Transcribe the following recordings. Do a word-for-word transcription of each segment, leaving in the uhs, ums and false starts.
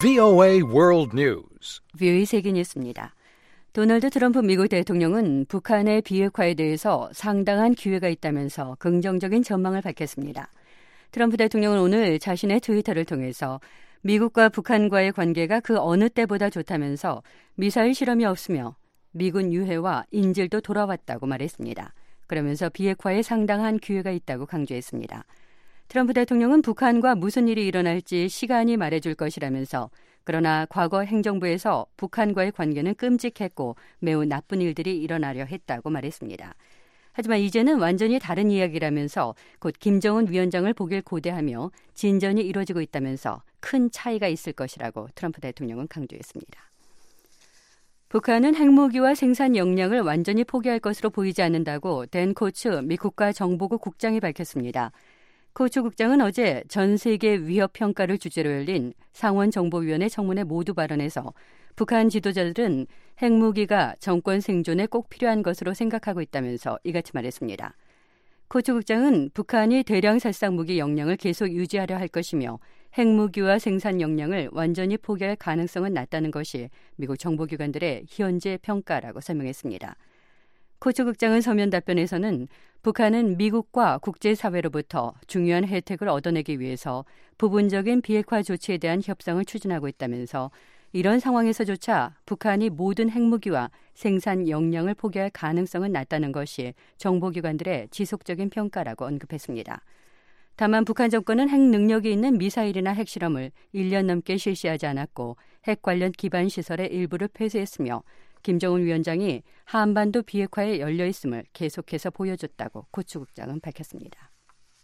브이오에이 World News. 브이오에이 세계 뉴스입니다. 도널드 트럼프 미국 대통령은 북한의 비핵화에 대해서 상당한 기회가 있다면서 긍정적인 전망을 밝혔습니다. 트럼프 대통령은 오늘 자신의 트위터를 통해서 미국과 북한과의 관계가 그 어느 때보다 좋다면서 미사일 실험이 없으며 미군 유해와 인질도 돌아왔다고 말했습니다. 그러면서 비핵화에 상당한 기회가 있다고 강조했습니다. 트럼프 대통령은 북한과 무슨 일이 일어날지 시간이 말해줄 것이라면서 그러나 과거 행정부에서 북한과의 관계는 끔찍했고 매우 나쁜 일들이 일어나려 했다고 말했습니다. 하지만 이제는 완전히 다른 이야기라면서 곧 김정은 위원장을 보길 고대하며 진전이 이루어지고 있다면서 큰 차이가 있을 것이라고 트럼프 대통령은 강조했습니다. 북한은 핵무기와 생산 역량을 완전히 포기할 것으로 보이지 않는다고 댄 코츠 미 국가정보국 국장이 밝혔습니다. 코츠 국장은 어제 전 세계 위협 평가를 주제로 열린 상원정보위원회 청문회 모두 발언에서 북한 지도자들은 핵무기가 정권 생존에 꼭 필요한 것으로 생각하고 있다면서 이같이 말했습니다. 코츠 국장은 북한이 대량 살상 무기 역량을 계속 유지하려 할 것이며 핵무기와 생산 역량을 완전히 포기할 가능성은 낮다는 것이 미국 정보기관들의 현재 평가라고 설명했습니다. 코츠 국장은 서면 답변에서는 북한은 미국과 국제사회로부터 중요한 혜택을 얻어내기 위해서 부분적인 비핵화 조치에 대한 협상을 추진하고 있다면서 이런 상황에서조차 북한이 모든 핵무기와 생산 역량을 포기할 가능성은 낮다는 것이 정보기관들의 지속적인 평가라고 언급했습니다. 다만 북한 정권은 핵 능력이 있는 미사일이나 핵실험을 일 년 넘게 실시하지 않았고 핵 관련 기반 시설의 일부를 폐쇄했으며 김정은 위원장이 한반도 비핵화에 열려있음을 계속해서 보여줬다고 코츠 국장은 밝혔습니다.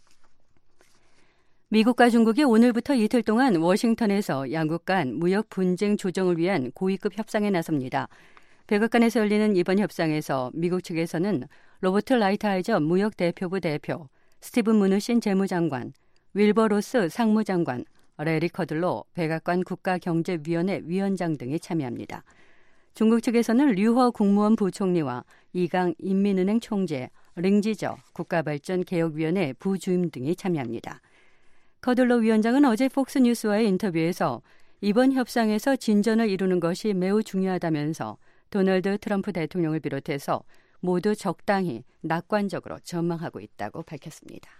미국과 중국이 오늘부터 이틀 동안 워싱턴에서 양국 간 무역 분쟁 조정을 위한 고위급 협상에 나섭니다. 백악관에서 열리는 이번 협상에서 미국 측에서는 로버트 라이트하이저 무역 대표부 대표, 스티븐 무누신 재무장관, 윌버 로스 상무장관, 레리 커들로 백악관 국가경제위원회 위원장 등이 참여합니다. 중국 측에서는 류허 국무원 부총리와 이강 인민은행 총재, 링지저 국가발전개혁위원회 부주임 등이 참여합니다. 커들로 위원장은 어제 폭스뉴스와의 인터뷰에서 이번 협상에서 진전을 이루는 것이 매우 중요하다면서 도널드 트럼프 대통령을 비롯해서 모두 적당히 낙관적으로 전망하고 있다고 밝혔습니다.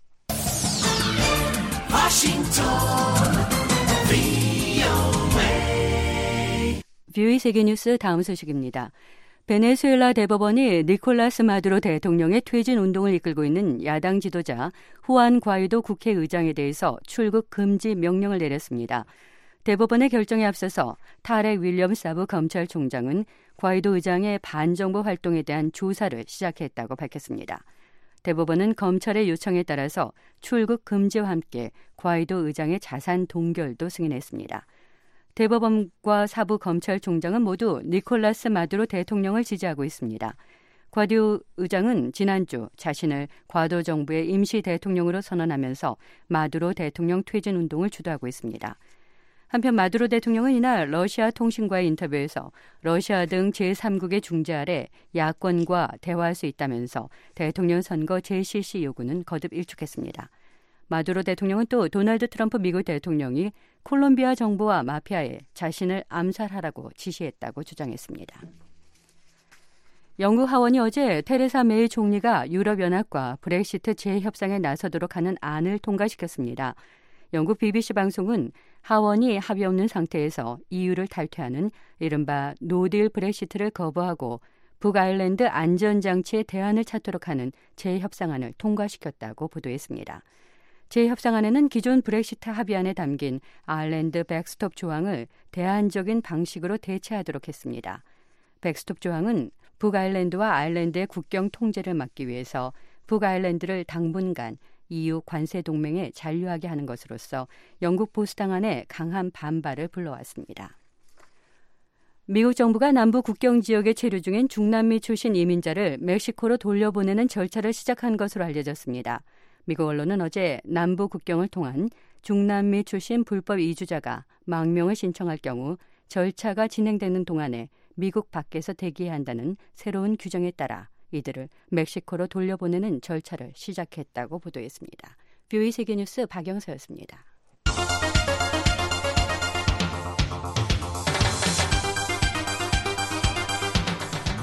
워싱턴 브이오에이 브이오에이 세계뉴스 다음 소식입니다. 베네수엘라 대법원이 니콜라스 마두로 대통령의 퇴진 운동을 이끌고 있는 야당 지도자 후안 과이도 국회의장에 대해서 출국 금지 명령을 내렸습니다. 대법원의 결정에 앞서서 타렉 윌리엄 사브 검찰총장은 과이도 의장의 반정부 활동에 대한 조사를 시작했다고 밝혔습니다. 대법원은 검찰의 요청에 따라서 출국 금지와 함께 과이도 의장의 자산 동결도 승인했습니다. 대법원과 사부 검찰총장은 모두 니콜라스 마두로 대통령을 지지하고 있습니다. 과이도 의장은 지난주 자신을 과도 정부의 임시 대통령으로 선언하면서 마두로 대통령 퇴진 운동을 주도하고 있습니다. 한편 마두로 대통령은 이날 러시아 통신과의 인터뷰에서 러시아 등 제삼국의 중재 아래 야권과 대화할 수 있다면서 대통령 선거 재실시 요구는 거듭 일축했습니다. 마두로 대통령은 또 도널드 트럼프 미국 대통령이 콜롬비아 정부와 마피아에 자신을 암살하라고 지시했다고 주장했습니다. 영국 하원이 어제 테레사 메이 총리가 유럽연합과 브렉시트 재협상에 나서도록 하는 안을 통과시켰습니다. 영국 비비씨 방송은 하원이 합의 없는 상태에서 이유를 탈퇴하는 이른바 노딜 브렉시트를 거부하고 북아일랜드 안전장치에 대안을 찾도록 하는 재협상안을 통과시켰다고 보도했습니다. 재협상안에는 기존 브렉시트 합의안에 담긴 아일랜드 백스톱 조항을 대안적인 방식으로 대체하도록 했습니다. 백스톱 조항은 북아일랜드와 아일랜드의 국경 통제를 막기 위해서 북아일랜드를 당분간 이유 관세 동맹에 잔류하게 하는 것으로서 영국 보수당안에 강한 반발을 불러왔습니다. 미국 정부가 남부 국경 지역에 체류 중인 중남미 출신 이민자를 멕시코로 돌려보내는 절차를 시작한 것으로 알려졌습니다. 미국 언론은 어제 남부 국경을 통한 중남미 출신 불법 이주자가 망명을 신청할 경우 절차가 진행되는 동안에 미국 밖에서 대기해야 한다는 새로운 규정에 따라 이들을 멕시코로 돌려보내는 절차를 시작했다고 보도했습니다. 브이오에이 세계뉴스 박영서였습니다.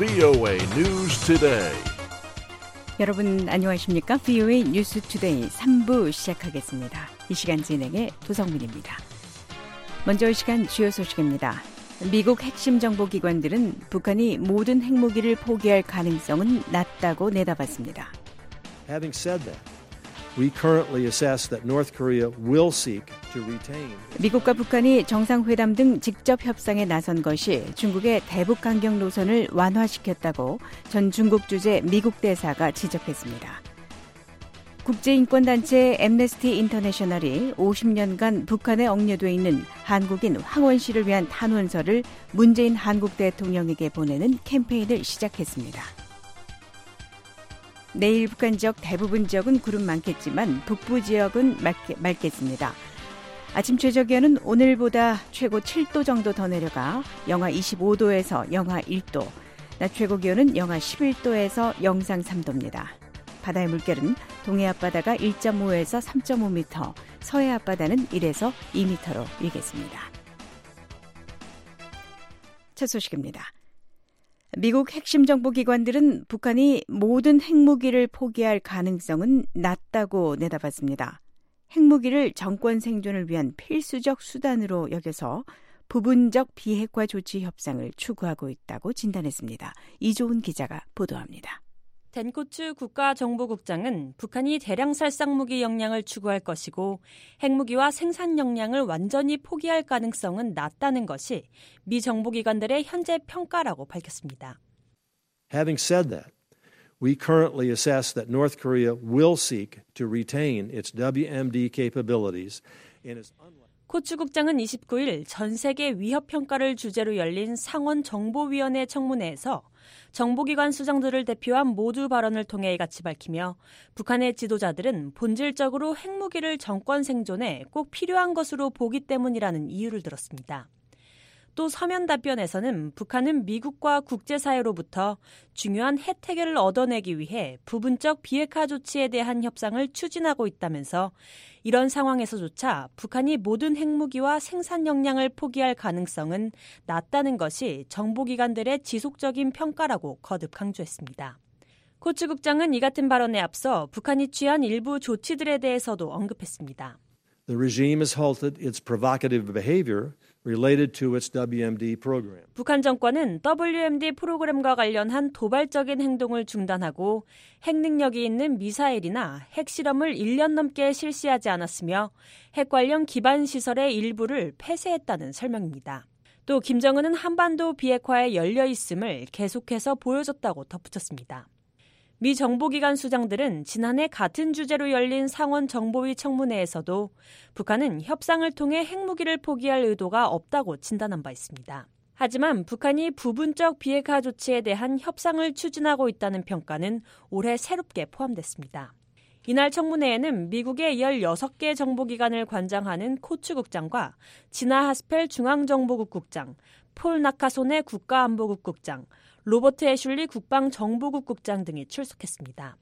브이오에이 News Today. 여러분 안녕하십니까? 브이오에이 뉴스 투데이 삼 부 시작하겠습니다. 이 시간 진행의 도성민입니다. 먼저 이 시간 주요 소식입니다. 미국 핵심 정보기관들은 북한이 모든 핵무기를 포기할 가능성은 낮다고 내다봤습니다. Having said that, we currently assess that North Korea will seek to retain. 미국과 북한이 정상회담 등 직접 협상에 나선 것이 중국의 대북 강경 노선을 완화시켰다고 전 중국 주재 미국 대사가 지적했습니다. 국제인권단체 앰네스티 인터내셔널이 오십 년간 북한에 억류돼 있는 한국인 황원 씨를 위한 탄원서를 문재인 한국 대통령에게 보내는 캠페인을 시작했습니다. 내일 북한 지역 대부분 지역은 구름 많겠지만 북부 지역은 맑게, 맑겠습니다. 아침 최저기온은 오늘보다 최고 칠 도 정도 더 내려가 영하 이십오 도에서 영하 일 도, 낮 최고 기온은 영하 십일 도에서 영상 삼 도입니다. 바다의 물결은 동해 앞바다가 일 점 오에서 삼 점 오 미터, 서해 앞바다는 일에서 이 미터로 일겠습니다. 첫 소식입니다. 미국 핵심 정보기관들은 북한이 모든 핵무기를 포기할 가능성은 낮다고 내다봤습니다. 핵무기를 정권 생존을 위한 필수적 수단으로 여겨서 부분적 비핵화 조치 협상을 추구하고 있다고 진단했습니다. 이조은 기자가 보도합니다. 댄코츠 국가정보국장은 북한이 대량 살상무기 역량을 추구할 것이고 핵무기와 생산 역량을 완전히 포기할 가능성은 낮다는 것이 미 정보기관들의 현재 평가라고 밝혔습니다. Having said that, we currently assess that North Korea will seek to retain its 더블유엠디 capabilities and is unlikely. 코츠 국장은 이십구 일 전 세계 위협 평가를 주제로 열린 상원 정보위원회 청문회에서 정보기관 수장들을 대표한 모두 발언을 통해 이같이 밝히며 북한의 지도자들은 본질적으로 핵무기를 정권 생존에 꼭 필요한 것으로 보기 때문이라는 이유를 들었습니다. 또 서면 답변에서는 북한은 미국과 국제사회로부터 중요한 혜택을 얻어내기 위해 부분적 비핵화 조치에 대한 협상을 추진하고 있다면서 이런 상황에서조차 북한이 모든 핵무기와 생산 역량을 포기할 가능성은 낮다는 것이 정보기관들의 지속적인 평가라고 거듭 강조했습니다. 코츠 국장은 이 같은 발언에 앞서 북한이 취한 일부 조치들에 대해서도 언급했습니다. The regime has halted its provocative behavior related to its 더블유엠디 program. 북한 정권은 더블유엠디 프로그램과 관련한 도발적인 행동을 중단하고 핵 능력이 있는 미사일이나 핵실험을 일 년 넘게 실시하지 않았으며 핵 관련 기반 시설의 일부를 폐쇄했다는 설명입니다. 또 김정은은 한반도 비핵화에 열려 있음을 계속해서 보여줬다고 덧붙였습니다. 미 정보기관 수장들은 지난해 같은 주제로 열린 상원 정보위 청문회에서도 북한은 협상을 통해 핵무기를 포기할 의도가 없다고 진단한 바 있습니다. 하지만 북한이 부분적 비핵화 조치에 대한 협상을 추진하고 있다는 평가는 올해 새롭게 포함됐습니다. 이날 청문회에는 미국의 열여섯 개 정보기관을 관장하는 코츠 국장과 지나 하스펠 중앙정보국 국장, 폴 나카손의 국가안보국 국장, 로버트 애슐리 국방정보국 국장 등이 출석했습니다.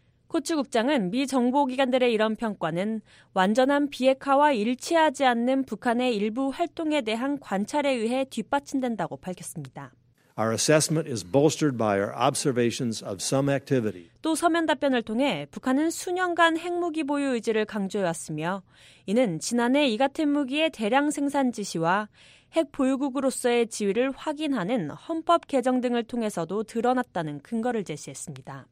코츠 국장은 미 정보기관들의 이런 평가는 완전한 비핵화와 일치하지 않는 북한의 일부 활동에 대한 관찰에 의해 뒷받침된다고 밝혔습니다. Our assessment is bolstered by our observations of some activity. 또 서면 답변을 통해 북한은 수년간 핵무기 보유 의지를 강조해왔으며 이는 지난해 이 같은 무기의 대량 생산 지시와 핵 보유국으로서의 지위를 확인하는 헌법 개정 등을 통해서도 드러났다는 근거를 제시했습니다.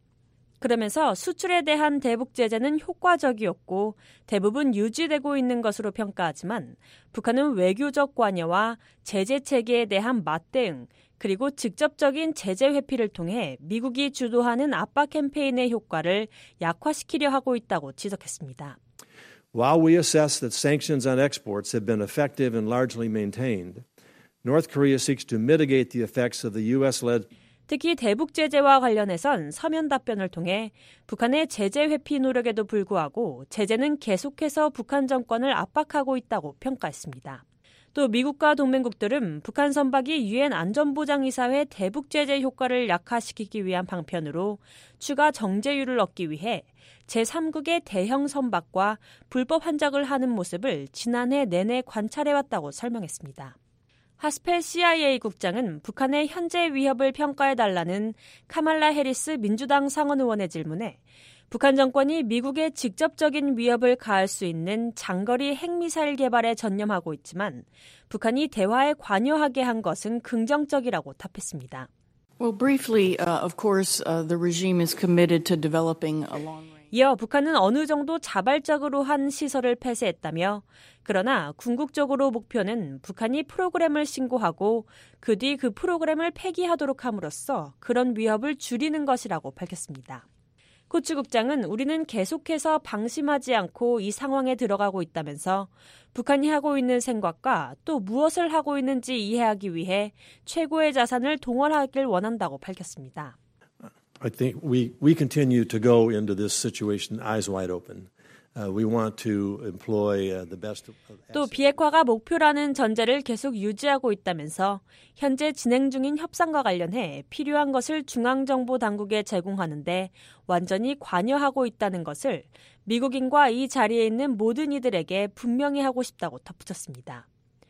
그러면서 수출에 대한 대북 제재는 효과적이었고 대부분 유지되고 있는 것으로 평가하지만 북한은 외교적 관여와 제재 체계에 대한 맞대응 그리고 직접적인 제재 회피를 통해 미국이 주도하는 압박 캠페인의 효과를 약화시키려 하고 있다고 지적했습니다. While we assess that sanctions on exports have been effective and largely maintained, North Korea seeks to mitigate the effects of the U.S.-led 특히 대북 제재와 관련해선 서면 답변을 통해 북한의 제재 회피 노력에도 불구하고 제재는 계속해서 북한 정권을 압박하고 있다고 평가했습니다. 또 미국과 동맹국들은 북한 선박이 유엔 안전보장이사회 대북 제재 효과를 약화시키기 위한 방편으로 추가 정제율을 얻기 위해 제삼국의 대형 선박과 불법 환적을 하는 모습을 지난해 내내 관찰해왔다고 설명했습니다. 하스펠 씨아이에이 국장은 북한의 현재 위협을 평가해달라는 카말라 해리스 민주당 상원 의원의 질문에 북한 정권이 미국에 직접적인 위협을 가할 수 있는 장거리 핵미사일 개발에 전념하고 있지만 북한이 대화에 관여하게 한 것은 긍정적이라고 답했습니다. Well, briefly, uh, of course, uh, the regime is committed to developing a long-range. 이어 북한은 어느 정도 자발적으로 한 시설을 폐쇄했다며 그러나 궁극적으로 목표는 북한이 프로그램을 신고하고 그 뒤 그 프로그램을 폐기하도록 함으로써 그런 위협을 줄이는 것이라고 밝혔습니다. 코츠 국장은 우리는 계속해서 방심하지 않고 이 상황에 들어가고 있다면서 북한이 하고 있는 생각과 또 무엇을 하고 있는지 이해하기 위해 최고의 자산을 동원하길 원한다고 밝혔습니다. I think we, we continue to go into this situation eyes wide open. Uh, we want to employ uh, the best of 또 비핵화가 목표라는 전제를 계속 유지하고 있다면서 현재 진행 중인 협상과 관련해 필요한 것을 중앙정보당국에 제공하는데 완전히 관여하고 있다는 것을 미국인과 이 자리에 있는 모든 이들에게 분명히 하고 싶다고 덧붙였습니다.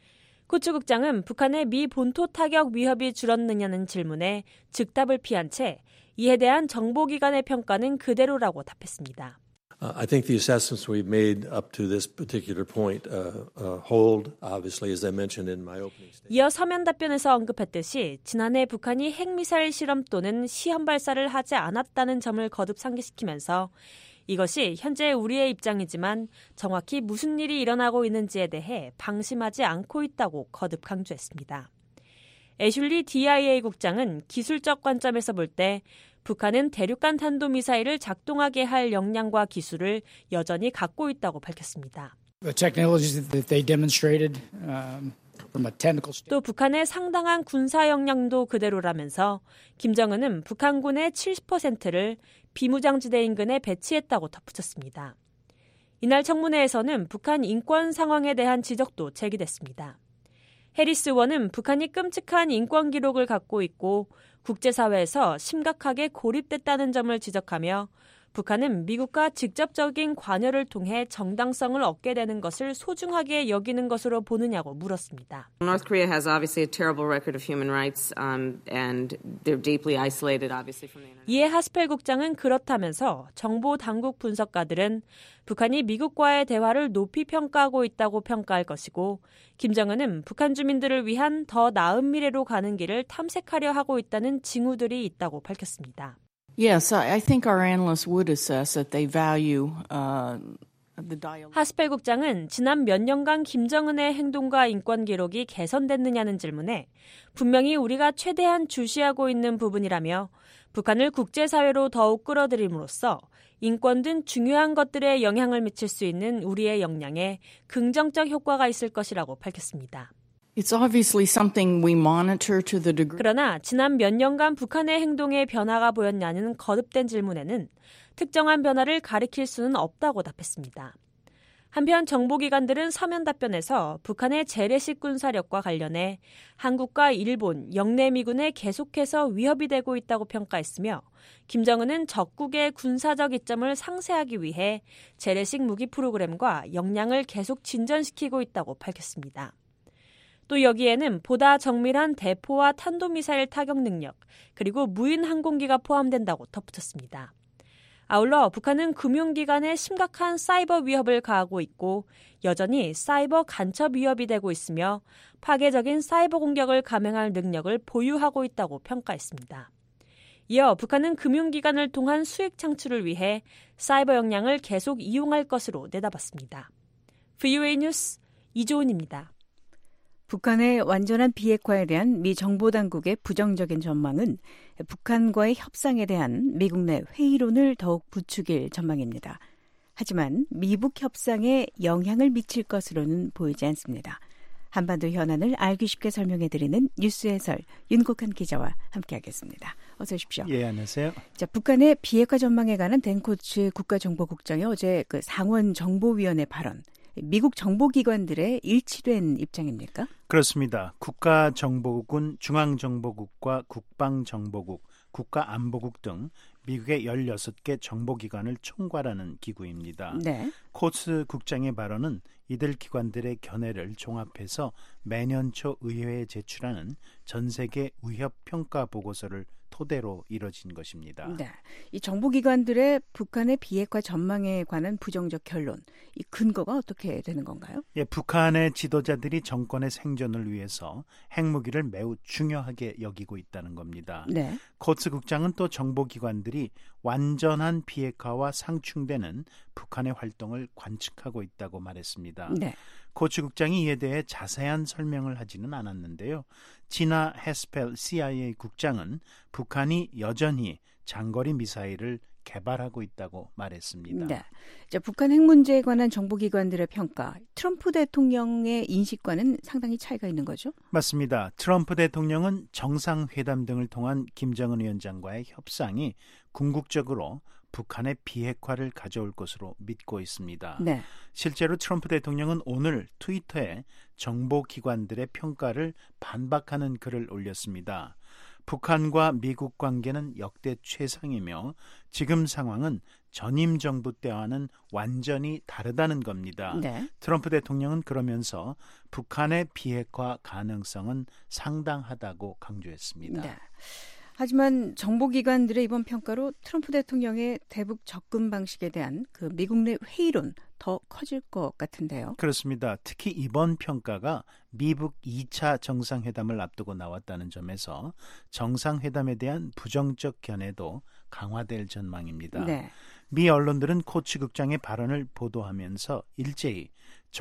코츠 국장은 북한의 미 본토 타격 위협이 줄었느냐는 질문에 즉답을 피한 채 이에 대한 정보기관의 평가는 그대로라고 답했습니다. Uh, I think the assessments we've made up to this particular point uh, uh, hold, obviously, as I mentioned in my opening statement. 이어 서면 답변에서 언급했듯이 지난해 북한이 핵미사일 실험 또는 시험 발사를 하지 않았다는 점을 거듭 상기시키면서 이것이 현재 우리의 입장이지만 정확히 무슨 일이 일어나고 있는지에 대해 방심하지 않고 있다고 거듭 강조했습니다. 애슐리 디아이에이 국장은 기술적 관점에서 볼 때 북한은 대륙간 탄도미사일을 작동하게 할 역량과 기술을 여전히 갖고 있다고 밝혔습니다. The technologies that they demonstrated um, from a technical standpoint. 또 북한의 상당한 군사 역량도 그대로라면서 김정은은 북한군의 칠십 퍼센트를 비무장지대 인근에 배치했다고 덧붙였습니다. 이날 청문회에서는 북한 인권 상황에 대한 지적도 제기됐습니다. 해리스 의원은 북한이 끔찍한 인권 기록을 갖고 있고 국제사회에서 심각하게 고립됐다는 점을 지적하며 북한은 미국과 직접적인 관여를 통해 정당성을 얻게 되는 것을 소중하게 여기는 것으로 보느냐고 물었습니다. North Korea has obviously a terrible record of human rights, um, and they're deeply isolated, obviously, from the internet. 이에 하스펠 국장은 그렇다면서 정보 당국 분석가들은 북한이 미국과의 대화를 높이 평가하고 있다고 평가할 것이고 김정은은 북한 주민들을 위한 더 나은 미래로 가는 길을 탐색하려 하고 있다는 징후들이 있다고 밝혔습니다. Yes, I think our analysts would assess that they value uh, the dialogue. 하스펠 국장은 지난 몇 년간 김정은의 행동과 인권 기록이 개선됐느냐는 질문에 분명히 우리가 최대한 주시하고 있는 부분이라며 북한을 국제사회로 더욱 끌어들임으로써 인권 등 중요한 것들에 영향을 미칠 수 있는 우리의 역량에 긍정적 효과가 있을 것이라고 밝혔습니다. It's obviously something we monitor to the degree. 그러나 지난 몇 년간 북한의 행동에 변화가 보였냐는 거듭된 질문에는 특정한 변화를 가리킬 수는 없다고 답했습니다. 한편 정보기관들은 서면 답변에서 북한의 재래식 군사력과 관련해 한국과 일본, 영내 미군에 계속해서 위협이 되고 있다고 평가했으며 김정은은 적국의 군사적 이점을 상쇄하기 위해 재래식 무기 프로그램과 역량을 계속 진전시키고 있다고 밝혔습니다. 또 여기에는 보다 정밀한 대포와 탄도미사일 타격 능력, 그리고 무인 항공기가 포함된다고 덧붙였습니다. 아울러 북한은 금융기관에 심각한 사이버 위협을 가하고 있고 여전히 사이버 간첩 위협이 되고 있으며 파괴적인 사이버 공격을 감행할 능력을 보유하고 있다고 평가했습니다. 이어 북한은 금융기관을 통한 수익 창출을 위해 사이버 역량을 계속 이용할 것으로 내다봤습니다. 브이오에이 뉴스 이조은입니다. 북한의 완전한 비핵화에 대한 미 정보당국의 부정적인 전망은 북한과의 협상에 대한 미국 내 회의론을 더욱 부추길 전망입니다. 하지만 미북 협상에 영향을 미칠 것으로는 보이지 않습니다. 한반도 현안을 알기 쉽게 설명해드리는 뉴스 해설 윤국한 기자와 함께하겠습니다. 어서 오십시오. 예, 안녕하세요. 자, 북한의 비핵화 전망에 관한 댄 코츠 국가정보국장의 어제 그 상원 정보위원회 발언. 미국 정보기관들의 일치된 입장입니까? 그렇습니다. 국가정보국은 중앙정보국과 국방정보국, 국가안보국 등 미국의 열여섯 개 정보기관을 총괄하는 기구입니다. 네. 코츠 국장의 발언은 이들 기관들의 견해를 종합해서 매년 초 의회에 제출하는 전 세계 위협 평가 보고서를 토대로 이뤄진 것입니다. 네, 이 정보기관들의 북한의 비핵화 전망에 관한 부정적 결론, 이 근거가 어떻게 되는 건가요? 예, 북한의 지도자들이 정권의 생존을 위해서 핵무기를 매우 중요하게 여기고 있다는 겁니다. 네. 코츠 국장은 또 정보기관들이 완전한 비핵화와 상충되는 북한의 활동을 관측하고 있다고 말했습니다. 네. 코츠 국장이 이에 대해 자세한 설명을 하지는 않았는데요. 지나 헤스펠 씨아이에이 국장은 북한이 여전히 장거리 미사일을 개발하고 있다고 말했습니다. 네. 자, 북한 핵 문제에 관한 정보기관들의 평가, 트럼프 대통령의 인식과는 상당히 차이가 있는 거죠? 맞습니다. 트럼프 대통령은 정상회담 등을 통한 김정은 위원장과의 협상이 궁극적으로 북한의 비핵화를 가져올 것으로 믿고 있습니다. 네. 실제로 트럼프 대통령은 오늘 트위터에 정보기관들의 평가를 반박하는 글을 올렸습니다. 북한과 미국 관계는 역대 최상이며 지금 상황은 전임 정부 때와는 완전히 다르다는 겁니다. 네. 트럼프 대통령은 그러면서 북한의 비핵화 가능성은 상당하다고 강조했습니다. 네. 하지만 정보기관들의 이번 평가로 트럼프 대통령의 대북 접근 방식에 대한 그 미국 내 회의론 더 커질 것 같은데요. 그렇습니다. 특히 이번 평가가 미북 이 차 정상회담을 앞두고 나왔다는 점에서 정상회담에 대한 부정적 견해도 강화될 전망입니다. 네. 미 언론들은 코츠 국장의 발언을 보도하면서 일제히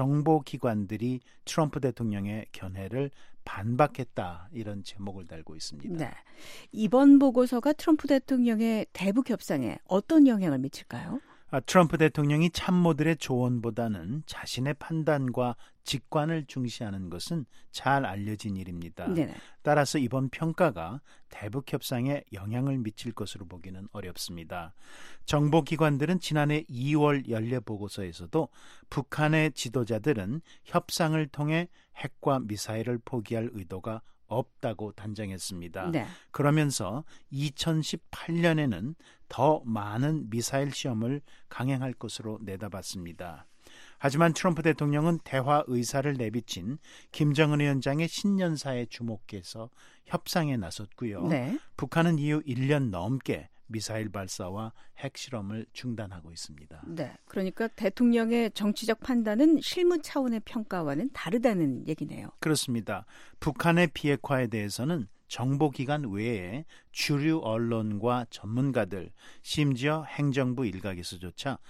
정보기관들이 트럼프 대통령의 견해를 반박했다, 이런 제목을 달고 있습니다. 네. 이번 보고서가 트럼프 대통령의 대북 협상에 어떤 영향을 미칠까요? 아, 트럼프 대통령이 참모들의 조언보다는 자신의 판단과 직관을 중시하는 것은 잘 알려진 일입니다. 네네. 따라서 이번 평가가 대북 협상에 영향을 미칠 것으로 보기는 어렵습니다. 정보기관들은 지난해 이월 연례 보고서에서도 북한의 지도자들은 협상을 통해 핵과 미사일을 포기할 의도가 없다고 단정했습니다. 네. 그러면서 이천십팔 년에는 더 많은 미사일 시험을 강행할 것으로 내다봤습니다. 하지만 트럼프 대통령은 대화 의사를 내비친 김정은 위원장의 신년사에 주목해서 협상에 나섰고요. 네. 북한은 이후 일 년 넘게 미사일 발사와 핵실험을 중단하고 있습니다. 네, 그러니까 대통령의 정치적 판단은 실무 차원의 평가와는 다르다는 얘기네요. 그렇습니다. 북한의 비핵화에 대해서는 정보기관 외에 주류 언론과 전문가들, 심지어 행정부 일각에서조차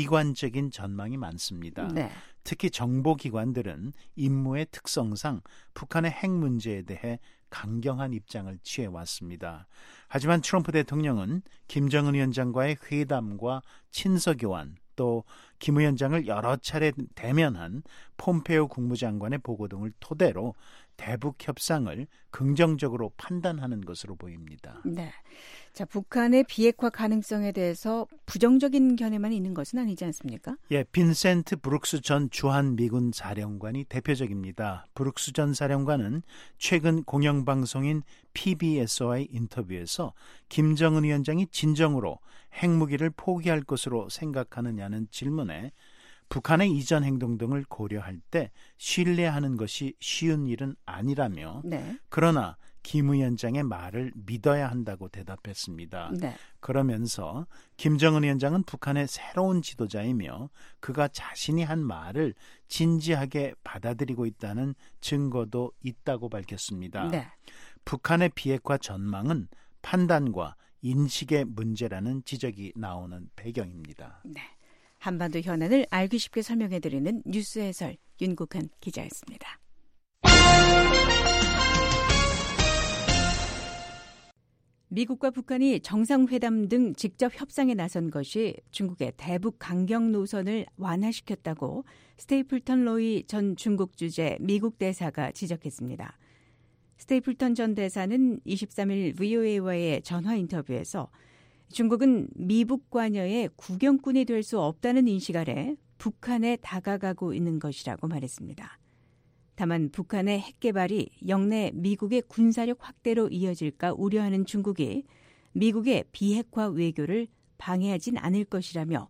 비관적인 전망이 많습니다. 네. 특히 정보기관들은 임무의 특성상 북한의 핵 문제에 대해 강경한 입장을 취해왔습니다. 하지만 트럼프 대통령은 김정은 위원장과의 회담과 친서교환, 또 김 위원장을 여러 차례 대면한 폼페이오 국무장관의 보고 등을 토대로 대북 협상을 긍정적으로 판단하는 것으로 보입니다. 네. 자, 북한의 비핵화 가능성에 대해서 부정적인 견해만 있는 것은 아니지 않습니까? 예, 빈센트 브룩스 전 주한 미군 사령관이 대표적입니다. 브룩스 전 사령관은 최근 공영방송인 피비에스와의 인터뷰에서 김정은 위원장이 진정으로 핵무기를 포기할 것으로 생각하느냐는 질문에 북한의 이전 행동 등을 고려할 때 신뢰하는 것이 쉬운 일은 아니라며 네. 그러나 김 위원장의 말을 믿어야 한다고 대답했습니다. 네. 그러면서 김정은 위원장은 북한의 새로운 지도자이며 그가 자신이 한 말을 진지하게 받아들이고 있다는 증거도 있다고 밝혔습니다. 네. 북한의 비핵화 전망은 판단과 인식의 문제라는 지적이 나오는 배경입니다. 네. 한반도 현안을 알기 쉽게 설명해드리는 뉴스 해설 윤국한 기자였습니다. 미국과 북한이 정상회담 등 직접 협상에 나선 것이 중국의 대북 강경 노선을 완화시켰다고 스테이플턴 로이 전 중국 주재 미국 대사가 지적했습니다. 스테이플턴 전 대사는 이십삼 일 브이오에이와의 전화 인터뷰에서 중국은 미북 관여의 구경꾼이 될 수 없다는 인식 아래 북한에 다가가고 있는 것이라고 말했습니다. 다만 북한의 핵 개발이 영내 미국의 군사력 확대로 이어질까 우려하는 중국이 미국의 비핵화 외교를 방해하진 않을 것이라며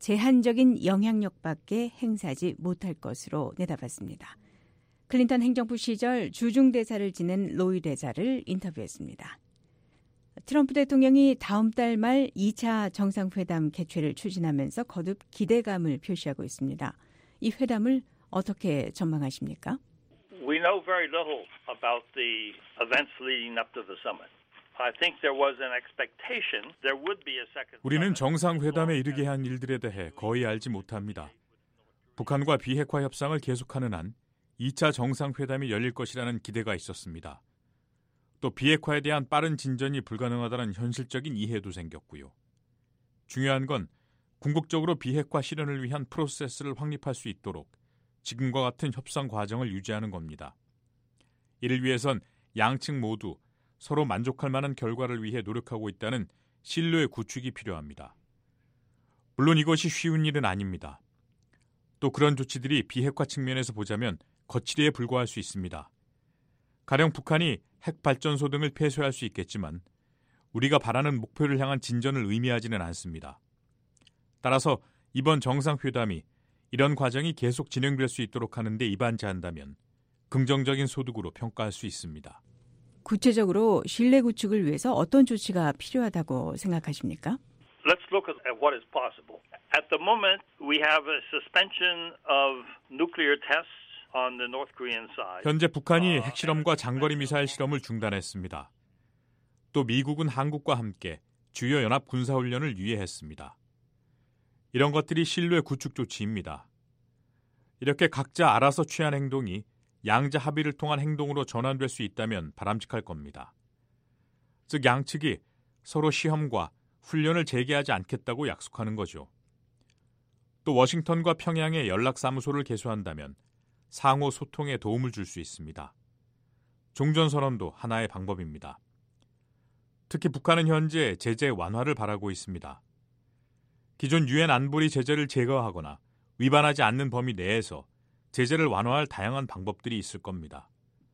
제한적인 영향력밖에 행사하지 못할 것으로 내다봤습니다. 클린턴 행정부 시절 주중대사를 지낸 로이 대사를 인터뷰했습니다. 트럼프 대통령이 다음 달 말 이 차 정상회담 개최를 추진하면서 거듭 기대감을 표시하고 있습니다. 이 회담을 어떻게 전망하십니까? We know very little about the events leading up to the summit. I think there was an expectation there would be a second. 우리는 정상회담에 이르게 한 일들에 대해 거의 알지 못합니다. 북한과 비핵화 협상을 계속하는 한 이 차 정상회담이 열릴 것이라는 기대가 있었습니다. 또 비핵화에 대한 빠른 진전이 불가능하다는 현실적인 이해도 생겼고요. 중요한 건 궁극적으로 비핵화 실현을 위한 프로세스를 확립할 수 있도록 지금과 같은 협상 과정을 유지하는 겁니다. 이를 위해선 양측 모두 서로 만족할 만한 결과를 위해 노력하고 있다는 신뢰의 구축이 필요합니다. 물론 이것이 쉬운 일은 아닙니다. 또 그런 조치들이 비핵화 측면에서 보자면 거칠이에 불과할 수 있습니다. 가령 북한이 핵발전소 등을 폐쇄할 수 있겠지만 우리가 바라는 목표를 향한 진전을 의미하지는 않습니다. 따라서 이번 정상회담이 이런 과정이 계속 진행될 수 있도록 하는 데 이반자한다면 긍정적인 소득으로 평가할 수 있습니다. 구체적으로 신뢰 구축을 위해서 어떤 조치가 필요하다고 생각하십니까? Let's look at what is possible. At the moment, we have a suspension of nuclear tests on the North Korean side. 현재 북한이 핵실험과 장거리 미사일 실험을 중단했습니다. 또 미국은 한국과 함께 주요 연합 군사훈련을 유예했습니다. 이런 것들이 신뢰 구축 조치입니다. 이렇게 각자 알아서 취한 행동이 양자 합의를 통한 행동으로 전환될 수 있다면 바람직할 겁니다. 즉 양측이 서로 시험과 훈련을 재개하지 않겠다고 약속하는 거죠. 또 워싱턴과 평양에 연락사무소를 개소한다면 상호 소통에 도움을 줄 수 있습니다. 종전선언도 하나의 방법입니다. 특히 북한은 현재 제재 완화를 바라고 있습니다. 기존 유엔 안보리 제재를 제거하거나 위반하지 않는 범위 내에서 제재를 완화할 다양한 방법들이 있을 겁니다.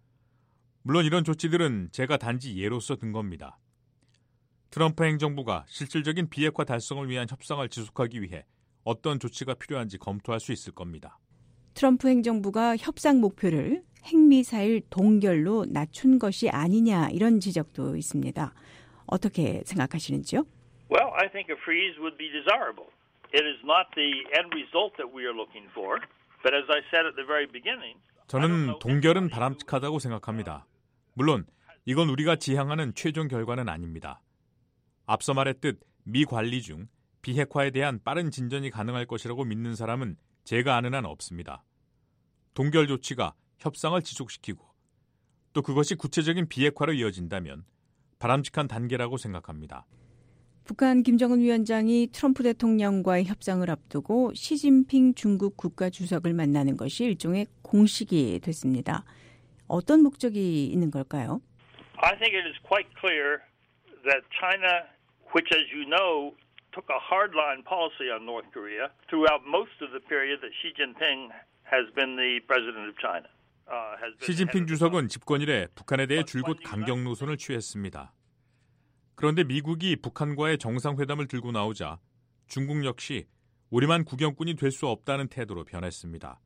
물론 이런 조치들은 제가 단지 예로서 든 겁니다. 트럼프 행정부가 실질적인 비핵화 달성을 위한 협상을 지속하기 위해 어떤 조치가 필요한지 검토할 수 있을 겁니다. 트럼프 행정부가 협상 목표를 핵미사일 동결로 낮춘 것이 아니냐 이런 지적도 있습니다. 어떻게 생각하시는지요? Well, I think a freeze would be desirable. It is not the end result that we are looking for, but as I said at the very beginning, 저는 동결은 바람직하다고 생각합니다. 물론 이건 우리가 지향하는 최종 결과는 아닙니다. 앞서 말했듯 미 관리 중 비핵화에 대한 빠른 진전이 가능할 것이라고 믿는 사람은 제가 아는 한 없습니다. 동결 조치가 협상을 지속시키고 또 그것이 구체적인 비핵화로 이어진다면 바람직한 단계라고 생각합니다. 북한 김정은 위원장이 트럼프 대통령과의 협상을 앞두고 시진핑 중국 국가주석을 만나는 것이 일종의 공식이 됐습니다. 어떤 목적이 있는 걸까요? I think it is quite clear that China, which as you know, took a hardline policy on North Korea throughout most of the period that Xi Jinping has been the president of China. 시진핑 주석은 집권 이래 북한에 대해 줄곧 강경 노선을 취했습니다. 그런데 미국이 북한과의 정상회담을 들고 나오자 중국 역시 우리만 구경꾼이 될 수 없다는 태도로 변했습니다.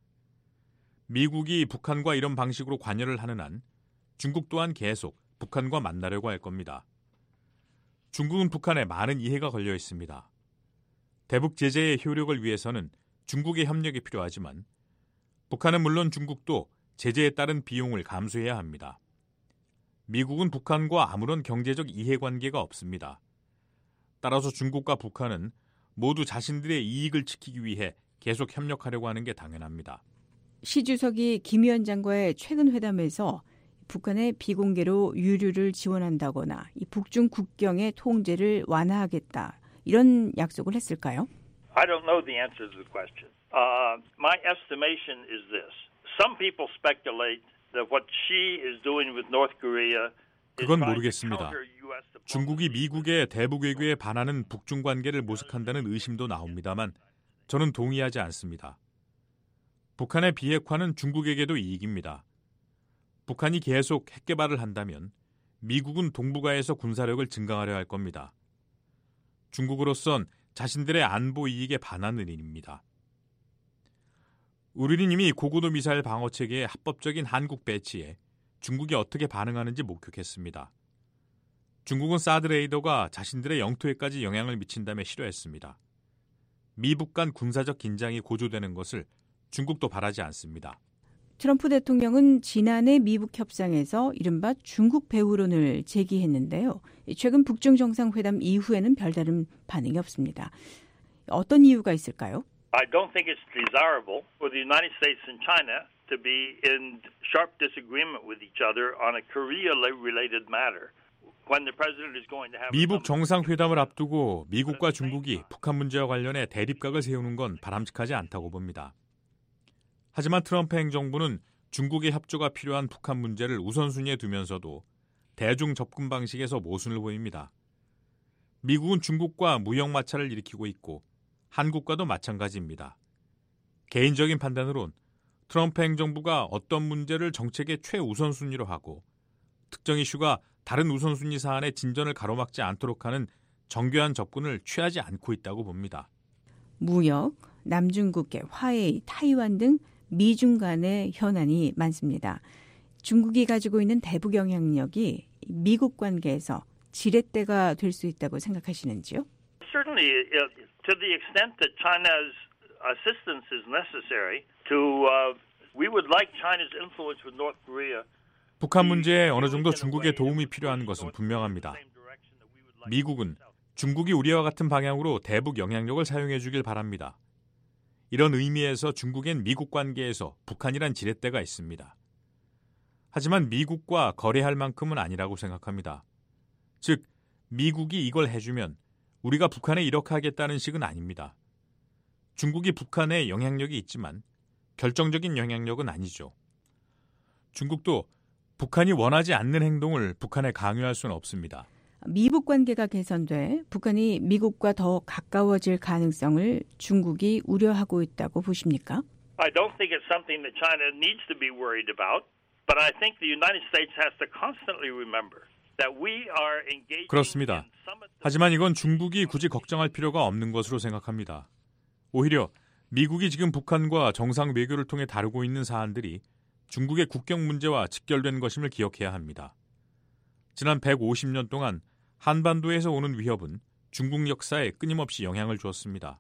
미국이 북한과 이런 방식으로 관여를 하는 한 중국 또한 계속 북한과 만나려고 할 겁니다. 중국은 북한에 많은 이해가 걸려 있습니다. 대북 제재의 효력을 위해서는 중국의 협력이 필요하지만 북한은 물론 중국도 제재에 따른 비용을 감수해야 합니다. 미국은 북한과 아무런 경제적 이해관계가 없습니다. 따라서 중국과 북한은 모두 자신들의 이익을 지키기 위해 계속 협력하려고 하는 게 당연합니다. 시 주석이 김 위원장과의 최근 회담에서 북한의 비공개로 유류를 지원한다거나 이 북중 국경의 통제를 완화하겠다 이런 약속을 했을까요? I don't know the answer to the question. Uh, my estimation is this. Some people speculate that what Xi is doing with North Korea 그건 모르겠습니다. 중국이 미국의 대북 외교에 반하는 북중 관계를 모색한다는 의심도 나옵니다만 저는 동의하지 않습니다. 북한의 비핵화는 중국에게도 이익입니다. 북한이 계속 핵 개발을 한다면 미국은 동북아에서 군사력을 증강하려 할 겁니다. 중국으로선 자신들의 안보 이익에 반하는 일입니다. 우리는 이미 고고도 미사일 방어 체계의 합법적인 한국 배치에 중국이 어떻게 반응하는지 목격했습니다. 중국은 사드 레이더가 자신들의 영토에까지 영향을 미친다며 싫어했습니다. 미북 간 군사적 긴장이 고조되는 것을 중국도 바라지 않습니다. 트럼프 대통령은 지난해 미북 협상에서 이른바 중국 배후론을 제기했는데요. 최근 북중 정상회담 이후에는 별다른 반응이 없습니다. 어떤 이유가 있을까요? I don't think it's desirable for the United States and China to be in sharp disagreement with each other on a Korea-related matter. When the president is going to have 미북 정상회담을 앞두고 미국과 중국이 북한 문제와 관련해 대립각을 세우는 건 바람직하지 않다고 봅니다. 하지만 트럼프 행정부는 중국의 협조가 필요한 북한 문제를 우선순위에 두면서도 대중 접근 방식에서 모순을 보입니다. 미국은 중국과 무역 마찰을 일으키고 있고 한국과도 마찬가지입니다. 개인적인 판단으론 트럼프 행정부가 어떤 문제를 정책의 최우선순위로 하고 특정 이슈가 다른 우선순위 사안의 진전을 가로막지 않도록 하는 정교한 접근을 취하지 않고 있다고 봅니다. 무역, 남중국해, 화해이, 타이완 등 미중 간의 현안이 많습니다. 중국이 가지고 있는 대북 영향력이 미국 관계에서 지렛대가 될 수 있다고 생각하시는지요? Certainly, to the extent that China's assistance is necessary to, uh, we would like China's influence with North Korea. 북한 문제에 어느 정도 중국의 도움이 필요한 것은 분명합니다. 미국은 중국이 우리와 같은 방향으로 대북 영향력을 사용해 주길 바랍니다. 이런 의미에서 중국엔 미국 관계에서 북한이란 지렛대가 있습니다. 하지만 미국과 거래할 만큼은 아니라고 생각합니다. 즉, 미국이 이걸 해주면 우리가 북한에 이렇게 하겠다는 식은 아닙니다. 중국이 북한에 영향력이 있지만 결정적인 영향력은 아니죠. 중국도 북한이 원하지 않는 행동을 북한에 강요할 수는 없습니다. 미북 관계가 개선돼 북한이 미국과 더 가까워질 가능성을 중국이 우려하고 있다고 보십니까? I don't think it's something that China needs to be worried about, but I think the United States has to constantly remember that we are engaging. 그렇습니다. 하지만 이건 중국이 굳이 걱정할 필요가 없는 것으로 생각합니다. 오히려 미국이 지금 북한과 정상 외교를 통해 다루고 있는 사안들이 중국의 국경 문제와 직결된 것임을 기억해야 합니다. 지난 백오십 년 동안 한반도에서 오는 위협은 중국 역사에 끊임없이 영향을 주었습니다.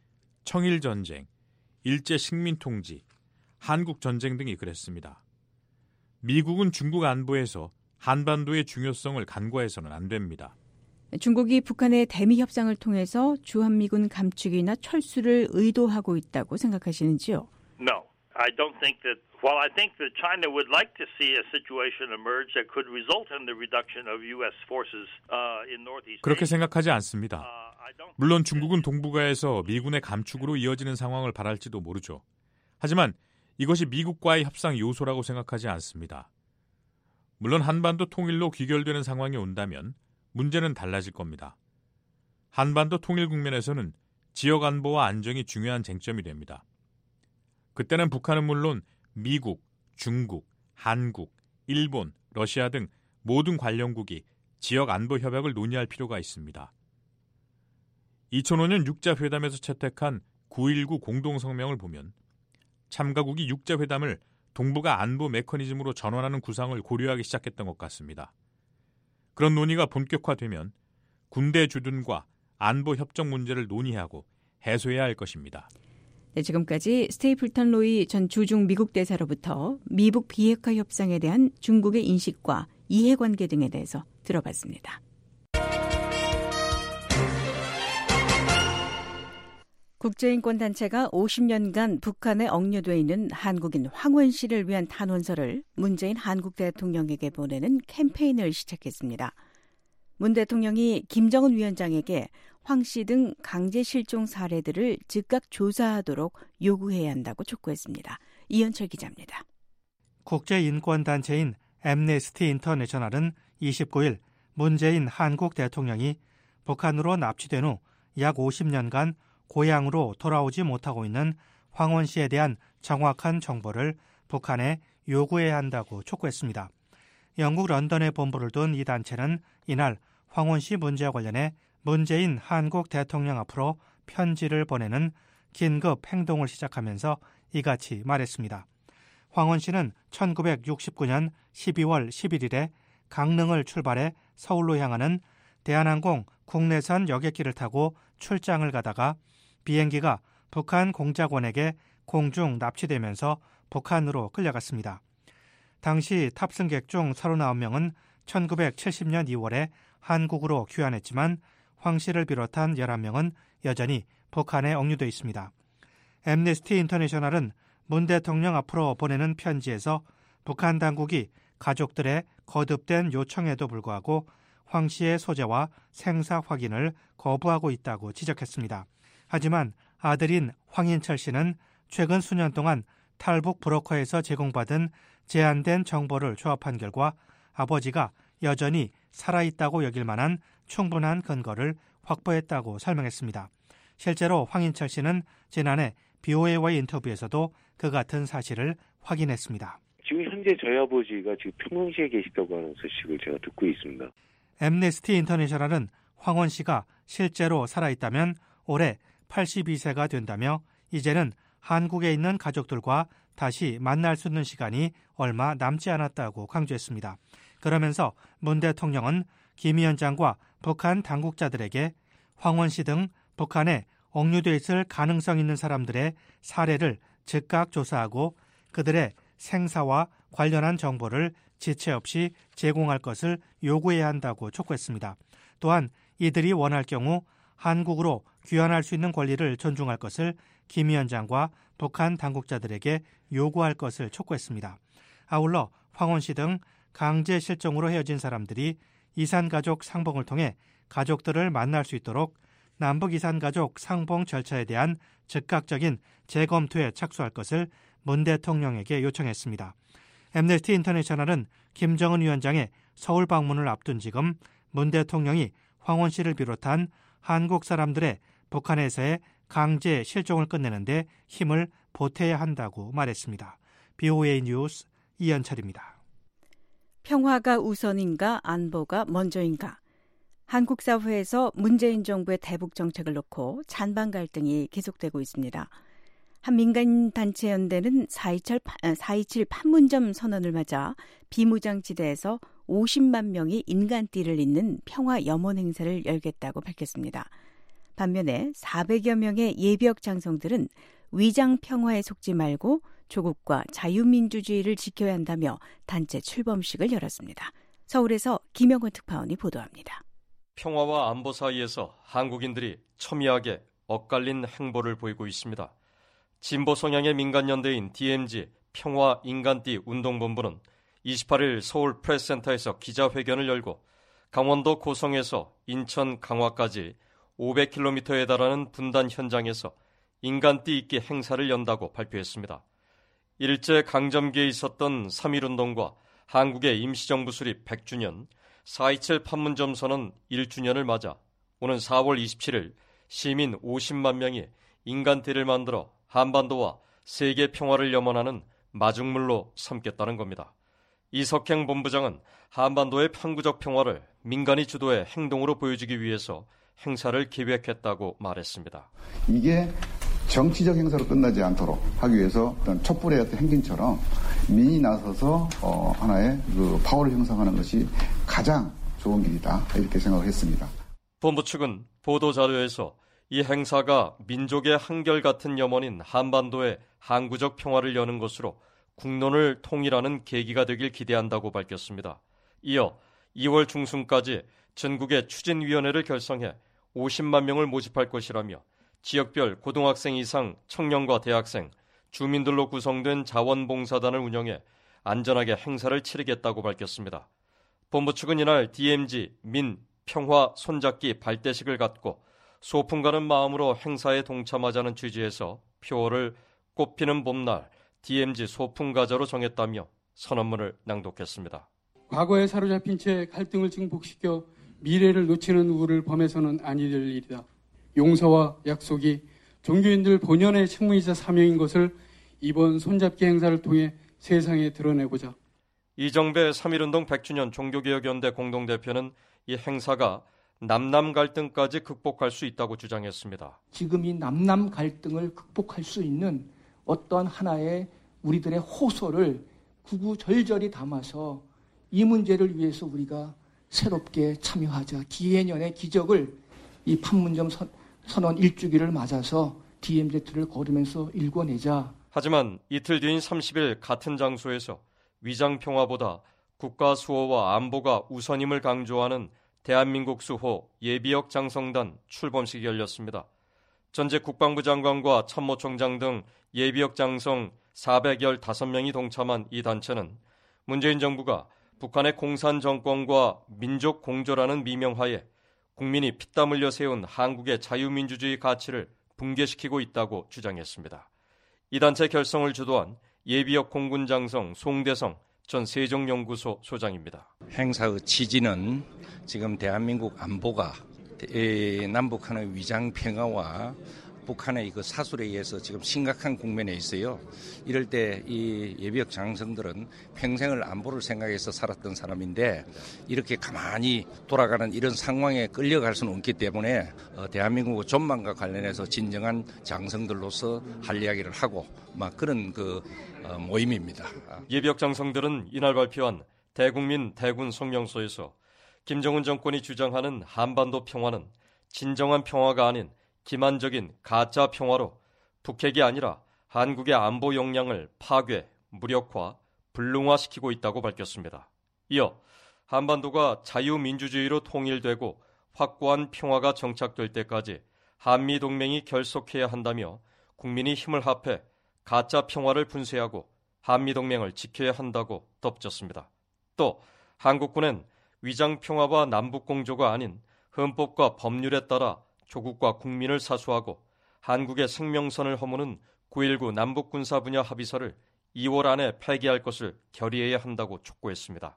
청일전쟁, 일제 식민통치, 한국전쟁 등이 그랬습니다. 미국은 중국 안보에서 한반도의 중요성을 간과해서는 안 됩니다. 중국이 북한의 대미 협상을 통해서 주한미군 감축이나 철수를 의도하고 있다고 생각하시는지요? No, I don't think that. While I think that China would like to see a situation emerge that could result in the reduction of U S forces uh, in Northeast. 그렇게 생각하지 않습니다. 물론 중국은 동북아에서 미군의 감축으로 이어지는 상황을 바랄지도 모르죠. 하지만 이것이 미국과의 협상 요소라고 생각하지 않습니다. 물론 한반도 통일로 귀결되는 상황이 온다면 문제는 달라질 겁니다. 한반도 통일 국면에서는 지역 안보와 안정이 중요한 쟁점이 됩니다. 그때는 북한은 물론 미국, 중국, 한국, 일본, 러시아 등 모든 관련국이 지역 안보 협약을 논의할 필요가 있습니다. 이천오 년 육자회담에서 채택한 구일구 공동성명을 보면 참가국이 육자회담을 동북아 안보 메커니즘으로 전환하는 구상을 고려하기 시작했던 것 같습니다. 그런 논의가 본격화되면 군대 주둔과 안보 협정 문제를 논의하고 해소해야 할 것입니다. 네, 지금까지 스테이플턴 로이 전 주중 미국 대사로부터 미북 비핵화 협상에 대한 중국의 인식과 이해관계 등에 대해서 들어봤습니다. 국제인권단체가 오십 년간 북한에 억류돼 있는 한국인 황원 씨를 위한 탄원서를 문재인 한국 대통령에게 보내는 캠페인을 시작했습니다. 문 대통령이 김정은 위원장에게 황 씨 등 강제 실종 사례들을 즉각 조사하도록 요구해야 한다고 촉구했습니다. 이현철 기자입니다. 국제인권단체인 앰네스티 인터내셔널은 이십구 일 문재인 한국 대통령이 북한으로 납치된 후 약 오십 년간 고향으로 돌아오지 못하고 있는 황원 씨에 대한 정확한 정보를 북한에 요구해야 한다고 촉구했습니다. 영국 런던에 본부를 둔 이 단체는 이날 황원 씨 문제와 관련해 문재인 한국 대통령 앞으로 편지를 보내는 긴급 행동을 시작하면서 이같이 말했습니다. 황원 씨는 천구백육십구 년 십이월 십일일에 강릉을 출발해 서울로 향하는 대한항공 국내선 여객기를 타고 출장을 가다가 비행기가 북한 공작원에게 공중 납치되면서 북한으로 끌려갔습니다. 당시 탑승객 중 서른아홉 명은 천구백칠십 년 이월에 한국으로 귀환했지만 황 씨를 비롯한 열한 명은 여전히 북한에 억류돼 있습니다. 엠네스티 인터내셔널은 문 대통령 앞으로 보내는 편지에서 북한 당국이 가족들의 거듭된 요청에도 불구하고 황 씨의 소재와 생사 확인을 거부하고 있다고 지적했습니다. 하지만 아들인 황인철 씨는 최근 수년 동안 탈북 브로커에서 제공받은 제한된 정보를 조합한 결과 아버지가 여전히 살아있다고 여길 만한 충분한 근거를 확보했다고 설명했습니다. 실제로 황인철 씨는 지난해 비오에이와의 인터뷰에서도 그 같은 사실을 확인했습니다. 지금 현재 저희 아버지가 지금 평양시에 계시다고 하는 소식을 제가 듣고 있습니다. 엠네스티 인터내셔널은 황원 씨가 실제로 살아있다면 올해 팔십이 세가 된다며 이제는 한국에 있는 가족들과 다시 만날 수 있는 시간이 얼마 남지 않았다고 강조했습니다. 그러면서 문 대통령은 김 위원장과 북한 당국자들에게 황원 씨 등 북한에 억류돼 있을 가능성 있는 사람들의 사례를 즉각 조사하고 그들의 생사와 관련한 정보를 지체 없이 제공할 것을 요구해야 한다고 촉구했습니다. 또한 이들이 원할 경우 한국으로 귀환할 수 있는 권리를 존중할 것을 김 위원장과 북한 당국자들에게 요구할 것을 촉구했습니다. 아울러 황원 씨 등 강제 실종으로 헤어진 사람들이 이산가족 상봉을 통해 가족들을 만날 수 있도록 남북 이산가족 상봉 절차에 대한 즉각적인 재검토에 착수할 것을 문 대통령에게 요청했습니다. 엠네스티 인터내셔널은 김정은 위원장의 서울 방문을 앞둔 지금 문 대통령이 황원 씨를 비롯한 한국 사람들의 북한에서의 강제 실종을 끝내는데 힘을 보태야 한다고 말했습니다. 비오에이 뉴스 이현철입니다. 평화가 우선인가 안보가 먼저인가? 한국 사회에서 문재인 정부의 대북 정책을 놓고 찬반 갈등이 계속되고 있습니다. 한 민간단체 연대는 사이칠 판문점 선언을 맞아 비무장지대에서 오십만 명이 인간띠를 잇는 평화 염원 행사를 열겠다고 밝혔습니다. 반면에 사백여 명의 예비역 장성들은 위장 평화에 속지 말고 조국과 자유민주주의를 지켜야 한다며 단체 출범식을 열었습니다. 서울에서 김영권 특파원이 보도합니다. 평화와 안보 사이에서 한국인들이 첨예하게 엇갈린 행보를 보이고 있습니다. 진보 성향의 민간연대인 디엠지 평화인간띠 운동본부는 이십팔일 서울 프레스센터에서 기자회견을 열고 강원도 고성에서 인천 강화까지 오백 킬로미터에 달하는 분단 현장에서 인간띠 잇기 행사를 연다고 발표했습니다. 일제 강점기에 있었던 삼일운동과 한국의 임시정부 수립 백 주년, 사이칠 판문점 선언 일 주년을 맞아 오는 사월 이십칠일 시민 오십만 명이 인간띠를 만들어 한반도와 세계 평화를 염원하는 마중물로 삼겠다는 겁니다. 이석행 본부장은 한반도의 항구적 평화를 민간이 주도해 행동으로 보여주기 위해서 행사를 기획했다고 말했습니다. 이게 정치적 행사로 끝나지 않도록 하기 위해서 어떤 촛불의 어떤 행진처럼 민이 나서서 어, 하나의 그 파워를 형성하는 것이 가장 좋은 길이다 이렇게 생각했습니다. 본부 측은 보도자료에서 이 행사가 민족의 한결같은 염원인 한반도의 항구적 평화를 여는 것으로 국론을 통일하는 계기가 되길 기대한다고 밝혔습니다. 이어 이월 중순까지 전국의 추진위원회를 결성해 오십만 명을 모집할 것이라며 지역별 고등학생 이상 청년과 대학생, 주민들로 구성된 자원봉사단을 운영해 안전하게 행사를 치르겠다고 밝혔습니다. 본부 측은 이날 디엠지 민 평화 손잡기 발대식을 갖고 소풍 가는 마음으로 행사에 동참하자는 취지에서 표어를 꽃피는 봄날 디엠지 소풍 가자로 정했다며 선언문을 낭독했습니다. 과거에 사로잡힌 채 갈등을 증폭시켜 미래를 놓치는 우를 범해서는 아니 될 일이다. 용서와 약속이 종교인들 본연의 책무이자 사명인 것을 이번 손잡기 행사를 통해 세상에 드러내고자. 이정배 삼일운동 백 주년 종교개혁연대 공동대표는 이 행사가 남남 갈등까지 극복할 수 있다고 주장했습니다. 지금 이 남남 갈등을 극복할 수 있는 어떤 하나의 우리들의 호소를 구구절절히 담아서 이 문제를 위해서 우리가 새롭게 참여하자. 기해년의 기적을 이 판문점 선, 선언 일주기를 맞아서 디엠지를 걸으면서 일궈내자. 하지만 이틀 뒤인 삼십 일 같은 장소에서 위장평화보다 국가 수호와 안보가 우선임을 강조하는 대한민국 수호 예비역 장성단 출범식이 열렸습니다. 전직 국방부 장관과 참모총장 등 예비역 장성 사백십오 명이 동참한 이 단체는 문재인 정부가 북한의 공산 정권과 민족 공조라는 미명하에 국민이 피땀 흘려 세운 한국의 자유민주주의 가치를 붕괴시키고 있다고 주장했습니다. 이 단체 결성을 주도한 예비역 공군 장성 송대성 전 세종연구소 소장입니다. 행사의 취지는 지금 대한민국 안보가 남북한의 위장 평화와 북한의 그 사술에 의해서 지금 심각한 국면에 있어요. 이럴 때 이 예비역 장성들은 평생을 안보를 생각해서 살았던 사람인데 이렇게 가만히 돌아가는 이런 상황에 끌려갈 수는 없기 때문에 어, 대한민국의 전망과 관련해서 진정한 장성들로서 할 이야기를 하고 막 그런 그 어, 모임입니다. 예비역 장성들은 이날 발표한 대국민 대군 성명서에서 김정은 정권이 주장하는 한반도 평화는 진정한 평화가 아닌 기만적인 가짜 평화로 북핵이 아니라 한국의 안보 역량을 파괴, 무력화, 불능화시키고 있다고 밝혔습니다. 이어 한반도가 자유민주주의로 통일되고 확고한 평화가 정착될 때까지 한미동맹이 결속해야 한다며 국민이 힘을 합해 가짜 평화를 분쇄하고 한미동맹을 지켜야 한다고 덧붙였습니다. 또 한국군은 위장평화와 남북공조가 아닌 헌법과 법률에 따라 조국과 국민을 사수하고 한국의 생명선을 허무는 구일구 남북군사 분야 합의서를 이월 안에 폐기할 것을 결의해야 한다고 촉구했습니다.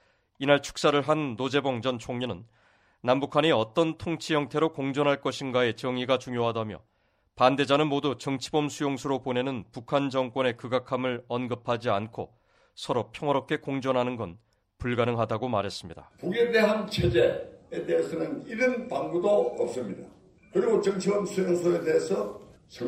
이날 축사를 한 노재봉 전 총리는 남북한이 어떤 통치 형태로 공존할 것인가의 정의가 중요하다며 반대자는 모두 정치범 수용소로 보내는 북한 정권의 극악함을 언급하지 않고 서로 평화롭게 공존하는 건 불가능하다고 말했습니다. 북에 대한 체제에 대해서는 이런 방구도 없습니다. 그리고 정치범 수용소에 대해서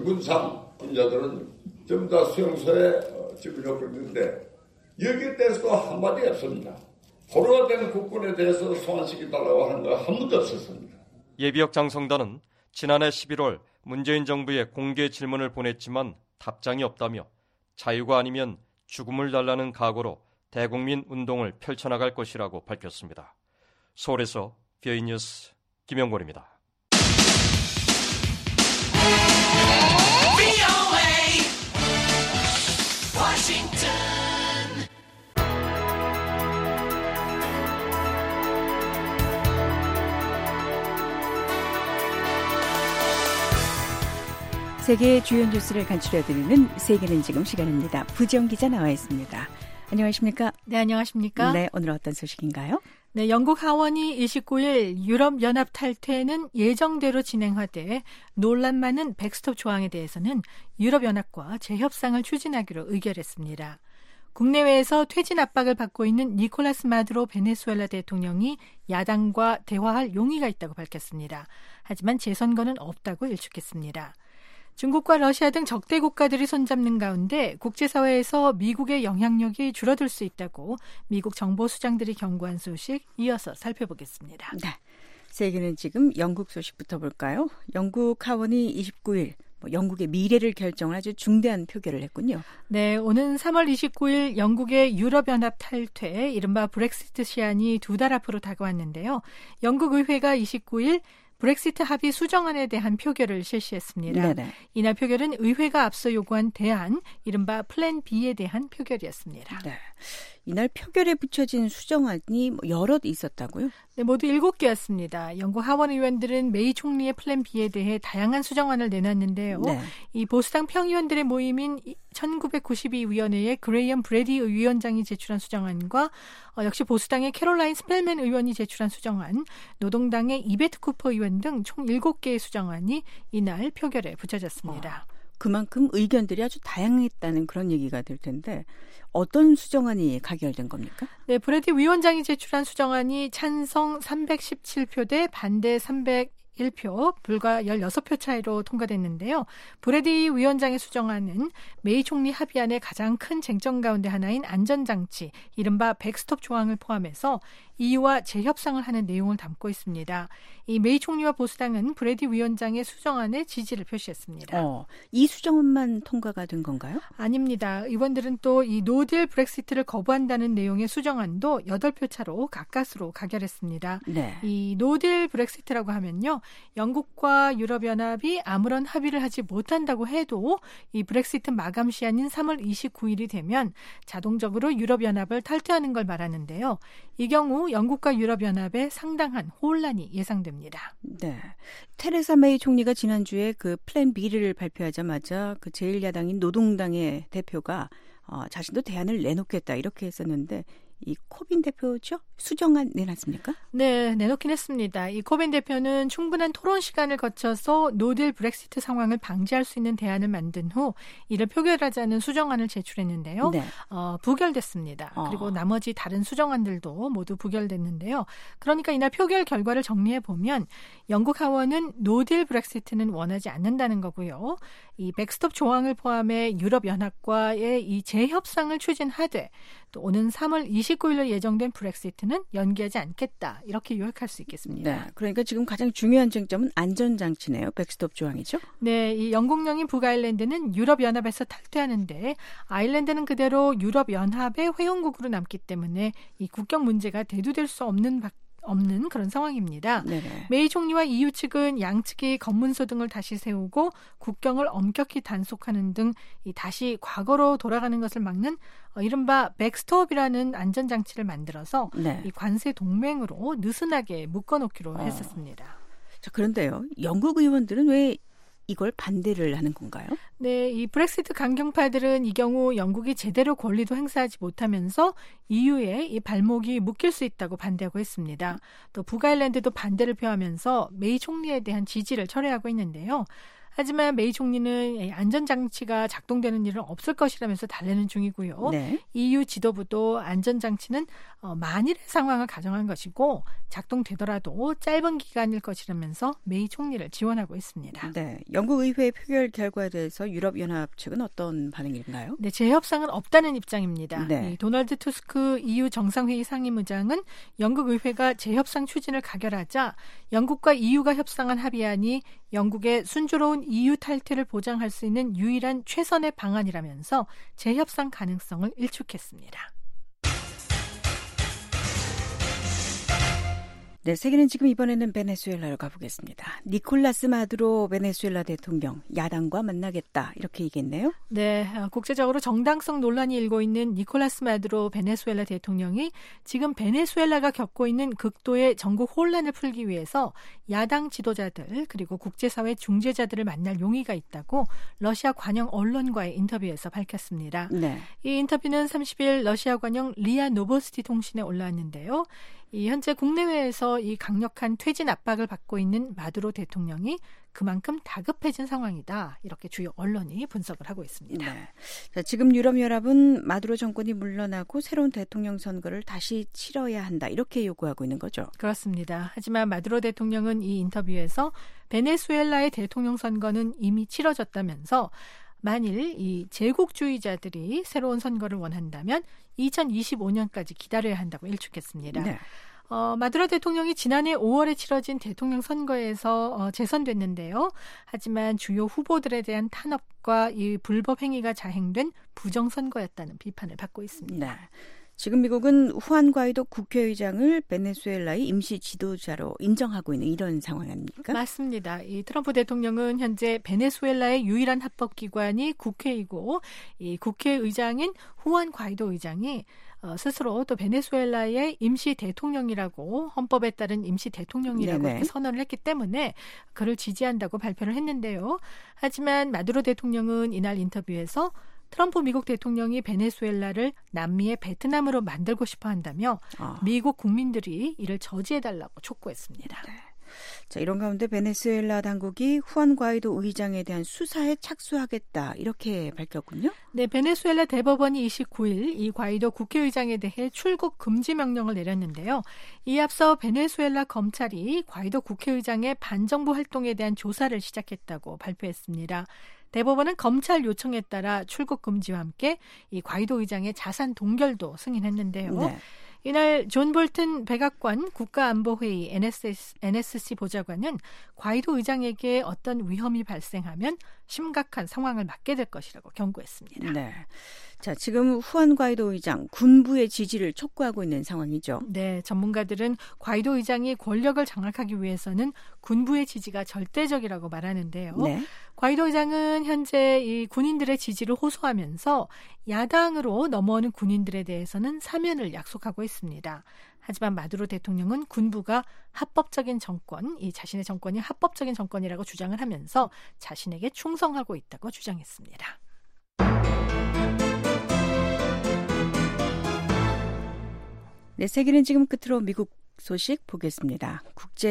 성분상 인자들은 전부 다 수용소에 집어넣고 있는데 여기에 대해서도 한마디 없습니다. 포로가 된 국군에 대해서 소환시키달라고 하는 거 한 번도 없었습니다. 예비역 장성단은 지난해 십일월 문재인 정부에 공개 질문을 보냈지만 답장이 없다며 자유가 아니면 죽음을 달라는 각오로 대국민 운동을 펼쳐나갈 것이라고 밝혔습니다. 서울에서 비오이 뉴스 김영권입니다. 세계의 주요 뉴스를 간추려드리는 세계는 지금 시간입니다. 부지영 기자 나와 있습니다. 안녕하십니까? 네, 안녕하십니까? 네, 오늘 어떤 소식인가요? 네, 영국 하원이 이십구일 유럽연합 탈퇴는 예정대로 진행하되 논란 많은 백스톱 조항에 대해서는 유럽연합과 재협상을 추진하기로 의결했습니다. 국내외에서 퇴진 압박을 받고 있는 니콜라스 마두로 베네수엘라 대통령이 야당과 대화할 용의가 있다고 밝혔습니다. 하지만 재선거는 없다고 일축했습니다. 중국과 러시아 등 적대 국가들이 손잡는 가운데 국제사회에서 미국의 영향력이 줄어들 수 있다고 미국 정보수장들이 경고한 소식 이어서 살펴보겠습니다. 네, 세계는 지금 영국 소식부터 볼까요? 영국 하원이 이십구일 뭐 영국의 미래를 결정을 아주 중대한 표결을 했군요. 네, 오는 삼월 이십구일 영국의 유럽연합 탈퇴, 이른바 브렉시트 시한이 두 달 앞으로 다가왔는데요. 영국 의회가 이십구일 브렉시트 합의 수정안에 대한 표결을 실시했습니다. 네네. 이날 표결은 의회가 앞서 요구한 대안, 이른바 플랜 B에 대한 표결이었습니다. 네. 이날 표결에 붙여진 수정안이 여럿 있었다고요? 네, 모두 일곱 개였습니다. 영국 하원 의원들은 메이 총리의 플랜 B에 대해 다양한 수정안을 내놨는데요. 네. 이 보수당 평의원들의 모임인 천구백구십이 위원회의 그레이엄 브래디 위원장이 제출한 수정안과 어, 역시 보수당의 캐롤라인 스펠맨 의원이 제출한 수정안, 노동당의 이베트 쿠퍼 의원 등 총 일곱 개의 수정안이 이날 표결에 붙여졌습니다. 어. 그만큼 의견들이 아주 다양했다는 그런 얘기가 될 텐데 어떤 수정안이 가결된 겁니까? 네, 브래디 위원장이 제출한 수정안이 찬성 삼백십칠 표 대 반대 삼백일 표, 불과 십육 표 차이로 통과됐는데요. 브래디 위원장의 수정안은 메이 총리 합의안의 가장 큰 쟁점 가운데 하나인 안전장치, 이른바 백스톱 조항을 포함해서 이유와 재협상을 하는 내용을 담고 있습니다. 이 메이 총리와 보수당은 브래디 위원장의 수정안에 지지를 표시했습니다. 어, 이 수정안만 통과가 된 건가요? 아닙니다. 의원들은 또 이 노딜 브렉시트를 거부한다는 내용의 수정안도 여덟 표 차로 가까스로 가결했습니다. 네. 이 노딜 브렉시트라고 하면요, 영국과 유럽연합이 아무런 합의를 하지 못한다고 해도 이 브렉시트 마감 시한인 삼월 이십구일이 되면 자동적으로 유럽연합을 탈퇴하는 걸 말하는데요. 이 경우 영국과 유럽연합에 상당한 혼란이 예상됩니다. 네, 테레사 메이 총리가 지난주에 그 플랜 B를 발표하자마자 그 제일 야당인 노동당의 대표가 어, 자신도 대안을 내놓겠다 이렇게 했었는데 이 코빈 대표죠? 수정안 내놨습니까? 네, 내놓긴 했습니다. 이 코빈 대표는 충분한 토론 시간을 거쳐서 노딜 브렉시트 상황을 방지할 수 있는 대안을 만든 후 이를 표결하자는 수정안을 제출했는데요. 네. 어, 부결됐습니다. 어. 그리고 나머지 다른 수정안들도 모두 부결됐는데요. 그러니까 이날 표결 결과를 정리해 보면 영국 하원은 노딜 브렉시트는 원하지 않는다는 거고요. 이 백스톱 조항을 포함해 유럽연합과의 이 재협상을 추진하되 또 오는 삼월 이십구일로 예정된 브렉시트는 연기하지 않겠다. 이렇게 요약할 수 있겠습니다. 네, 그러니까 지금 가장 중요한 쟁점은 안전장치네요. 백스톱 조항이죠? 네, 이 영국령인 북아일랜드는 유럽연합에서 탈퇴하는데 아일랜드는 그대로 유럽연합의 회원국으로 남기 때문에 이 국경 문제가 대두될 수 없는 바, 없는 그런 상황입니다. 네네. 메이 총리와 이유 측은 양측이 검문소 등을 다시 세우고 국경을 엄격히 단속하는 등 이 다시 과거로 돌아가는 것을 막는 어, 이른바 백스톱이라는 안전장치를 만들어서 네. 이 관세 동맹으로 느슨하게 묶어놓기로 어. 했었습니다. 자, 그런데요, 영국 의원들은 왜 이걸 반대를 하는 건가요? 네, 이 브렉시트 강경파들은 이 경우 영국이 제대로 권리도 행사하지 못하면서 이유에 이 발목이 묶일 수 있다고 반대하고 있습니다. 또 북아일랜드도 반대를 표하면서 메이 총리에 대한 지지를 철회하고 있는데요. 하지만 메이 총리는 안전장치가 작동되는 일은 없을 것이라면서 달래는 중이고요. 네. 이유 지도부도 안전장치는 만일의 상황을 가정한 것이고 작동되더라도 짧은 기간일 것이라면서 메이 총리를 지원하고 있습니다. 네, 영국 의회 표결 결과에 대해서 유럽연합 측은 어떤 반응인가요? 네, 재협상은 없다는 입장입니다. 네. 이 도널드 투스크 이유 정상회의 상임의장은 영국 의회가 재협상 추진을 가결하자 영국과 이유가 협상한 합의안이 영국의 순조로운 이유 탈퇴를 보장할 수 있는 유일한 최선의 방안이라면서 재협상 가능성을 일축했습니다. 네, 세계는 지금 이번에는 베네수엘라로 가보겠습니다. 니콜라스 마두로 베네수엘라 대통령, 야당과 만나겠다 이렇게 얘기했네요. 네, 국제적으로 정당성 논란이 일고 있는 니콜라스 마두로 베네수엘라 대통령이 지금 베네수엘라가 겪고 있는 극도의 전국 혼란을 풀기 위해서 야당 지도자들 그리고 국제사회 중재자들을 만날 용의가 있다고 러시아 관영 언론과의 인터뷰에서 밝혔습니다. 네. 이 인터뷰는 삼십일 러시아 관영 리아 노보스티 통신에 올라왔는데요. 이 현재 국내외에서 이 강력한 퇴진 압박을 받고 있는 마두로 대통령이 그만큼 다급해진 상황이다. 이렇게 주요 언론이 분석을 하고 있습니다. 네. 자, 지금 유럽연합은 마두로 정권이 물러나고 새로운 대통령 선거를 다시 치러야 한다. 이렇게 요구하고 있는 거죠. 그렇습니다. 하지만 마두로 대통령은 이 인터뷰에서 베네수엘라의 대통령 선거는 이미 치러졌다면서 만일 이 제국주의자들이 새로운 선거를 원한다면 이천이십오년까지 기다려야 한다고 일축했습니다. 네. 어, 마두로 대통령이 지난해 오월에 치러진 대통령 선거에서 어, 재선됐는데요. 하지만 주요 후보들에 대한 탄압과 이 불법 행위가 자행된 부정선거였다는 비판을 받고 있습니다. 네. 지금 미국은 후안 과이도 국회의장을 베네수엘라의 임시 지도자로 인정하고 있는 이런 상황 아닙니까? 맞습니다. 이 트럼프 대통령은 현재 베네수엘라의 유일한 합법기관이 국회이고 이 국회의장인 후안 과이도 의장이 어, 스스로 또 베네수엘라의 임시 대통령이라고 헌법에 따른 임시 대통령이라고 이렇게 선언을 했기 때문에 그를 지지한다고 발표를 했는데요. 하지만 마두로 대통령은 이날 인터뷰에서 트럼프 미국 대통령이 베네수엘라를 남미의 베트남으로 만들고 싶어 한다며 아. 미국 국민들이 이를 저지해달라고 촉구했습니다. 네. 자, 이런 가운데 베네수엘라 당국이 후안 과이도 의장에 대한 수사에 착수하겠다 이렇게 밝혔군요. 네, 베네수엘라 대법원이 이십구 일 이 과이도 국회의장에 대해 출국 금지 명령을 내렸는데요. 이에 앞서 베네수엘라 검찰이 과이도 국회의장의 반정부 활동에 대한 조사를 시작했다고 발표했습니다. 대법원은 검찰 요청에 따라 출국 금지와 함께 이 과이도 의장의 자산 동결도 승인했는데요. 네. 이날 존 볼튼 백악관 국가안보회의 엔에스씨 보좌관은 과이도 의장에게 어떤 위험이 발생하면 심각한 상황을 맞게 될 것이라고 경고했습니다. 네. 자, 지금 후안 과이도 의장 군부의 지지를 촉구하고 있는 상황이죠. 네, 전문가들은 과이도 의장이 권력을 장악하기 위해서는 군부의 지지가 절대적이라고 말하는데요. 네. 과이도 의장은 현재 이 군인들의 지지를 호소하면서 야당으로 넘어오는 군인들에 대해서는 사면을 약속하고 있습니다. 하지만 마두로 대통령은 군부가 합법적인 정권, 이 자신의 정권이 합법적인 정권이라고 주장을 하면서 자신에게 충성하고 있다고 주장했습니다. 네, 세계는 지금 끝으로 미국 소식 보겠습니다.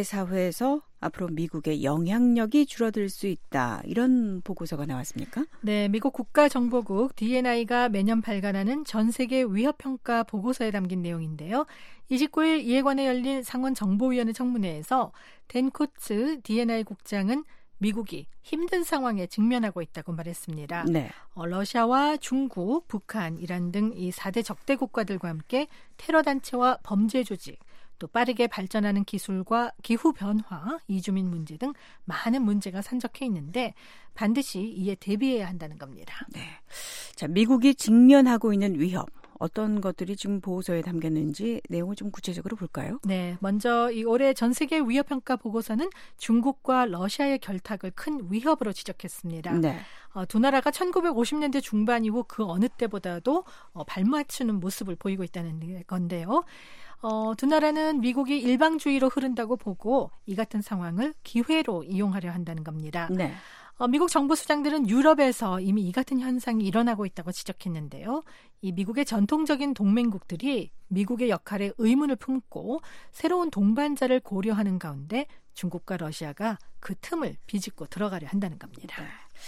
국제사회에서 앞으로 미국의 영향력이 줄어들 수 있다. 이런 보고서가 나왔습니까? 네, 미국 국가정보국 디엔아이가 매년 발간하는 전 세계 위협평가 보고서에 담긴 내용인데요. 이십구 일 이에 관해 열린 상원정보위원회 청문회에서 댄 코츠 디엔아이 국장은 미국이 힘든 상황에 직면하고 있다고 말했습니다. 네. 어, 러시아와 중국, 북한, 이란 등 이 사 대 적대 국가들과 함께 테러 단체와 범죄 조직, 또 빠르게 발전하는 기술과 기후변화, 이주민 문제 등 많은 문제가 산적해 있는데 반드시 이에 대비해야 한다는 겁니다. 네. 자, 미국이 직면하고 있는 위협. 어떤 것들이 지금 보고서에 담겼는지 내용을 좀 구체적으로 볼까요? 네, 먼저 이 올해 전 세계 위협평가 보고서는 중국과 러시아의 결탁을 큰 위협으로 지적했습니다. 네. 어, 두 나라가 천구백오십 년대 중반 이후 그 어느 때보다도 어, 발맞추는 모습을 보이고 있다는 건데요. 어, 두 나라는 미국이 일방주의로 흐른다고 보고 이 같은 상황을 기회로 이용하려 한다는 겁니다. 네. 어, 미국 정부 수장들은 유럽에서 이미 이 같은 현상이 일어나고 있다고 지적했는데요. 이 미국의 전통적인 동맹국들이 미국의 역할에 의문을 품고 새로운 동반자를 고려하는 가운데 중국과 러시아가 그 틈을 비집고 들어가려 한다는 겁니다. 네.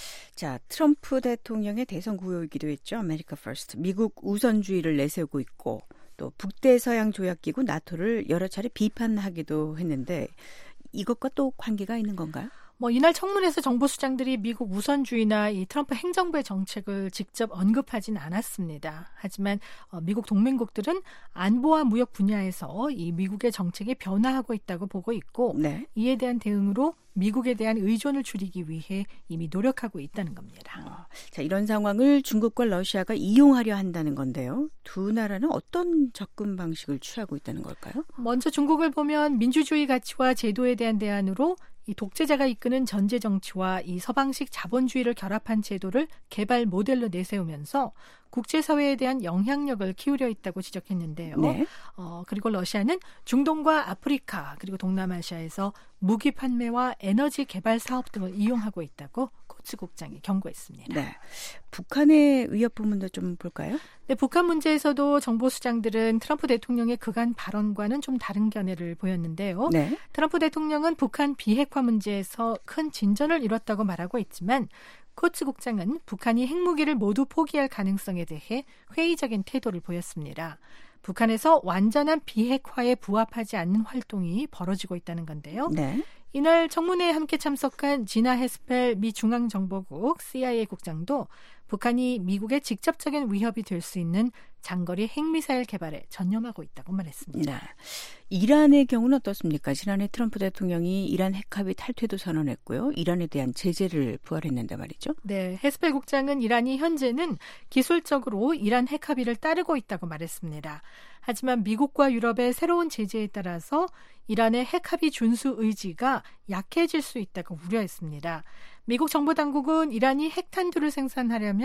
자, 트럼프 대통령의 대선 구호이기도 했죠. 아메리카 퍼스트. 미국 우선주의를 내세우고 있고 또 북대서양 조약기구 나토를 여러 차례 비판하기도 했는데 이것과 또 관계가 있는 건가요? 뭐 이날 청문회에서 정보 수장들이 미국 우선주의나 이 트럼프 행정부의 정책을 직접 언급하진 않았습니다. 하지만 어, 미국 동맹국들은 안보와 무역 분야에서 이 미국의 정책이 변화하고 있다고 보고 있고 네. 이에 대한 대응으로 미국에 대한 의존을 줄이기 위해 이미 노력하고 있다는 겁니다. 어, 자, 이런 상황을 중국과 러시아가 이용하려 한다는 건데요. 두 나라는 어떤 접근 방식을 취하고 있다는 걸까요? 먼저 중국을 보면 민주주의 가치와 제도에 대한 대안으로 이 독재자가 이끄는 전제 정치와 이 서방식 자본주의를 결합한 제도를 개발 모델로 내세우면서 국제사회에 대한 영향력을 키우려 있다고 지적했는데요. 네. 어, 그리고 러시아는 중동과 아프리카 그리고 동남아시아에서 무기 판매와 에너지 개발 사업 등을 이용하고 있다고 코츠 국장이 경고했습니다. 네. 북한의 위협 부분도 좀 볼까요? 네, 북한 문제에서도 정보 수장들은 트럼프 대통령의 그간 발언과는 좀 다른 견해를 보였는데요. 네. 트럼프 대통령은 북한 비핵화 문제에서 큰 진전을 이뤘다고 말하고 있지만 코츠 국장은 북한이 핵무기를 모두 포기할 가능성에 대해 회의적인 태도를 보였습니다. 북한에서 완전한 비핵화에 부합하지 않는 활동이 벌어지고 있다는 건데요. 네. 이날 청문회에 함께 참석한 지나 헤스펠 미 중앙정보국 씨아이에이 국장도 북한이 미국의 직접적인 위협이 될 수 있는 장거리 핵미사일 개발에 전념하고 있다고 말했습니다. 네. 이란의 경우는 어떻습니까? 지난해 트럼프 대통령이 이란 핵합의 탈퇴도 선언했고요. 이란에 대한 제재를 부활했는데 말이죠. 네, 헤스펠 국장은 이란이 현재는 기술적으로 이란 핵합의를 따르고 있다고 말했습니다. 하지만 미국과 유럽의 새로운 제재에 따라서 이란의 핵합의 준수 의지가 약해질 수 있다고 우려했습니다. 미국 정보 당국은 이란이 핵탄두를 생산하려면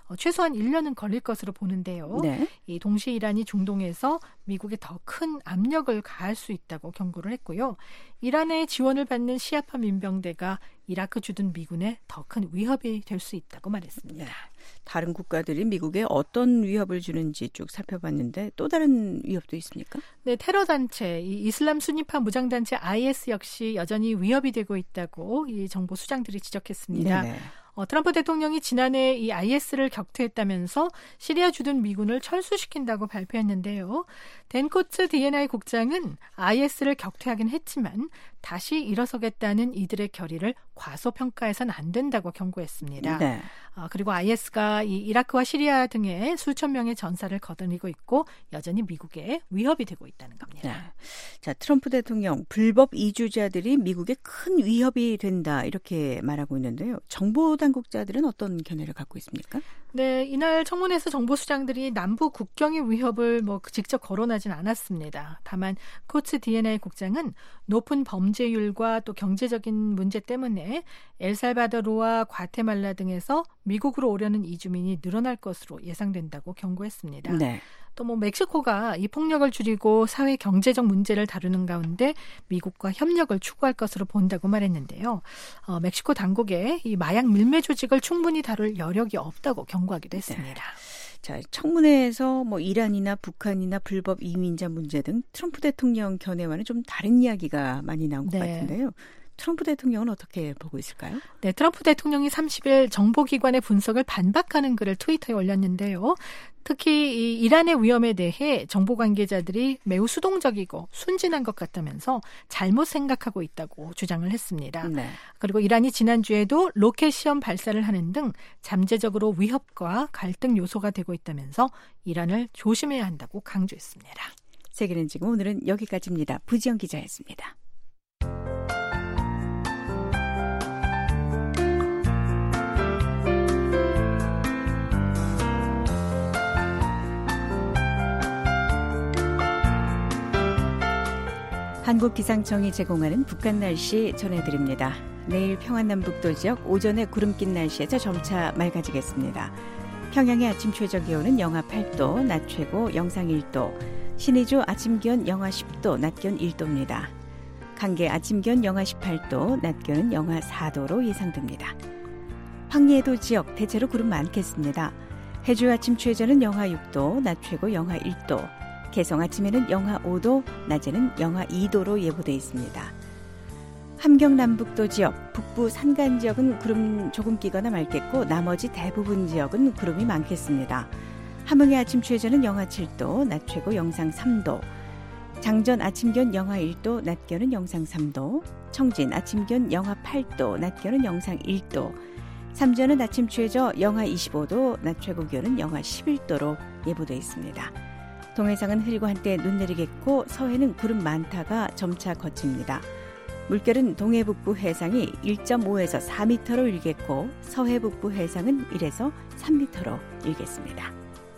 어, 최소한 일 년은 걸릴 것으로 보는데요. 네. 이 동시에 이란이 중동에서 미국에 더 큰 압력을 가할 수 있다고 경고를 했고요. 이란의 지원을 받는 시아파 민병대가 이라크 주둔 미군에 더 큰 위협이 될 수 있다고 말했습니다. 네. 다른 국가들이 미국에 어떤 위협을 주는지 쭉 살펴봤는데 또 다른 위협도 있습니까? 네, 테러 단체, 이 이슬람 수니파 무장 단체 아이에스 역시 여전히 위협이 되고 있다고 이 정보 수장들이 지적했습니다. 네네. 어, 트럼프 대통령이 지난해 이 아이에스를 격퇴했다면서 시리아 주둔 미군을 철수시킨다고 발표했는데요. 댄 코츠 디엔아이 국장은 아이에스를 격퇴하긴 했지만 다시 일어서겠다는 이들의 결의를 과소평가해서는 안 된다고 경고했습니다. 네. 어, 그리고 아이에스가 이 이라크와 시리아 등에 수천 명의 전사를 거둬내고 있고 여전히 미국에 위협이 되고 있다는 겁니다. 네. 자, 트럼프 대통령 불법 이주자들이 미국에 큰 위협이 된다 이렇게 말하고 있는데요. 정보 당국자들은 어떤 견해를 갖고 있습니까? 네, 이날 청문회에서 정보수장들이 남부 국경의 위협을 뭐 직접 거론하진 않았습니다. 다만 코츠 디엔아이 국장은 높은 범죄율과 또 경제적인 문제 때문에 엘살바도르와 과테말라 등에서 미국으로 오려는 이주민이 늘어날 것으로 예상된다고 경고했습니다. 네. 또 뭐 멕시코가 이 폭력을 줄이고 사회 경제적 문제를 다루는 가운데 미국과 협력을 추구할 것으로 본다고 말했는데요. 어, 멕시코 당국에 이 마약 밀매 조직을 충분히 다룰 여력이 없다고 경고하기도 했습니다. 네. 자, 청문회에서 뭐 이란이나 북한이나 불법 이민자 문제 등 트럼프 대통령 견해와는 좀 다른 이야기가 많이 나온 것 네. 같은데요. 트럼프 대통령은 어떻게 보고 있을까요? 네, 트럼프 대통령이 삼십 일 정보기관의 분석을 반박하는 글을 트위터에 올렸는데요. 특히 이 이란의 위험에 대해 정보 관계자들이 매우 수동적이고 순진한 것 같다면서 잘못 생각하고 있다고 주장을 했습니다. 네. 그리고 이란이 지난주에도 로켓 시험 발사를 하는 등 잠재적으로 위협과 갈등 요소가 되고 있다면서 이란을 조심해야 한다고 강조했습니다. 세계는 지금 오늘은 여기까지입니다. 부지영 기자였습니다. 한국기상청이 제공하는 북한 날씨 전해드립니다. 내일 평안남북도 지역 오전에 구름 낀 날씨에서 점차 맑아지겠습니다. 평양의 아침 최저 기온은 영하 팔 도, 낮 최고 영상 일 도, 신의주 아침 기온 영하 십 도, 낮 기온 일 도입니다. 강계 아침 기온 영하 십팔 도, 낮 기온은 영하 사 도로 예상됩니다. 황리해도 지역 대체로 구름 많겠습니다. 해주 아침 최저는 영하 육 도, 낮 최고 영하 일 도, 개성 아침에는 영하 오 도, 낮에는 영하 이 도로 예보돼 있습니다. 함경 남북도 지역, 북부 산간 지역은 구름 조금 끼거나 맑겠고 나머지 대부분 지역은 구름이 많겠습니다. 함흥의 아침 최저는 영하 칠 도, 낮 최고 영상 삼 도, 장전 아침 기온 영하 일 도, 낮 기온은 영상 삼 도, 청진 아침 기온 영하 팔 도, 낮 기온은 영상 일 도, 삼전은 아침 최저 영하 이십오 도, 낮 최고 기온은 영하 십일 도로 예보돼 있습니다. 동해상은 흐리고 한때 눈 내리겠고 서해는 구름 많다가 점차 거칩니다. 물결은 동해북부 해상이 일 점 오에서 사 미터로 일겠고 서해북부 해상은 일에서 삼 미터로 일겠습니다.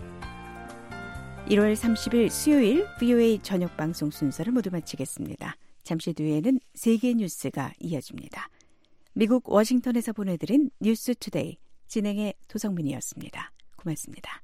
일월 삼십일 수요일 브이오에이 저녁 방송 순서를 모두 마치겠습니다. 잠시 뒤에는 세계 뉴스가 이어집니다. 미국 워싱턴에서 보내드린 뉴스 투데이 진행의 도성민이었습니다. 고맙습니다.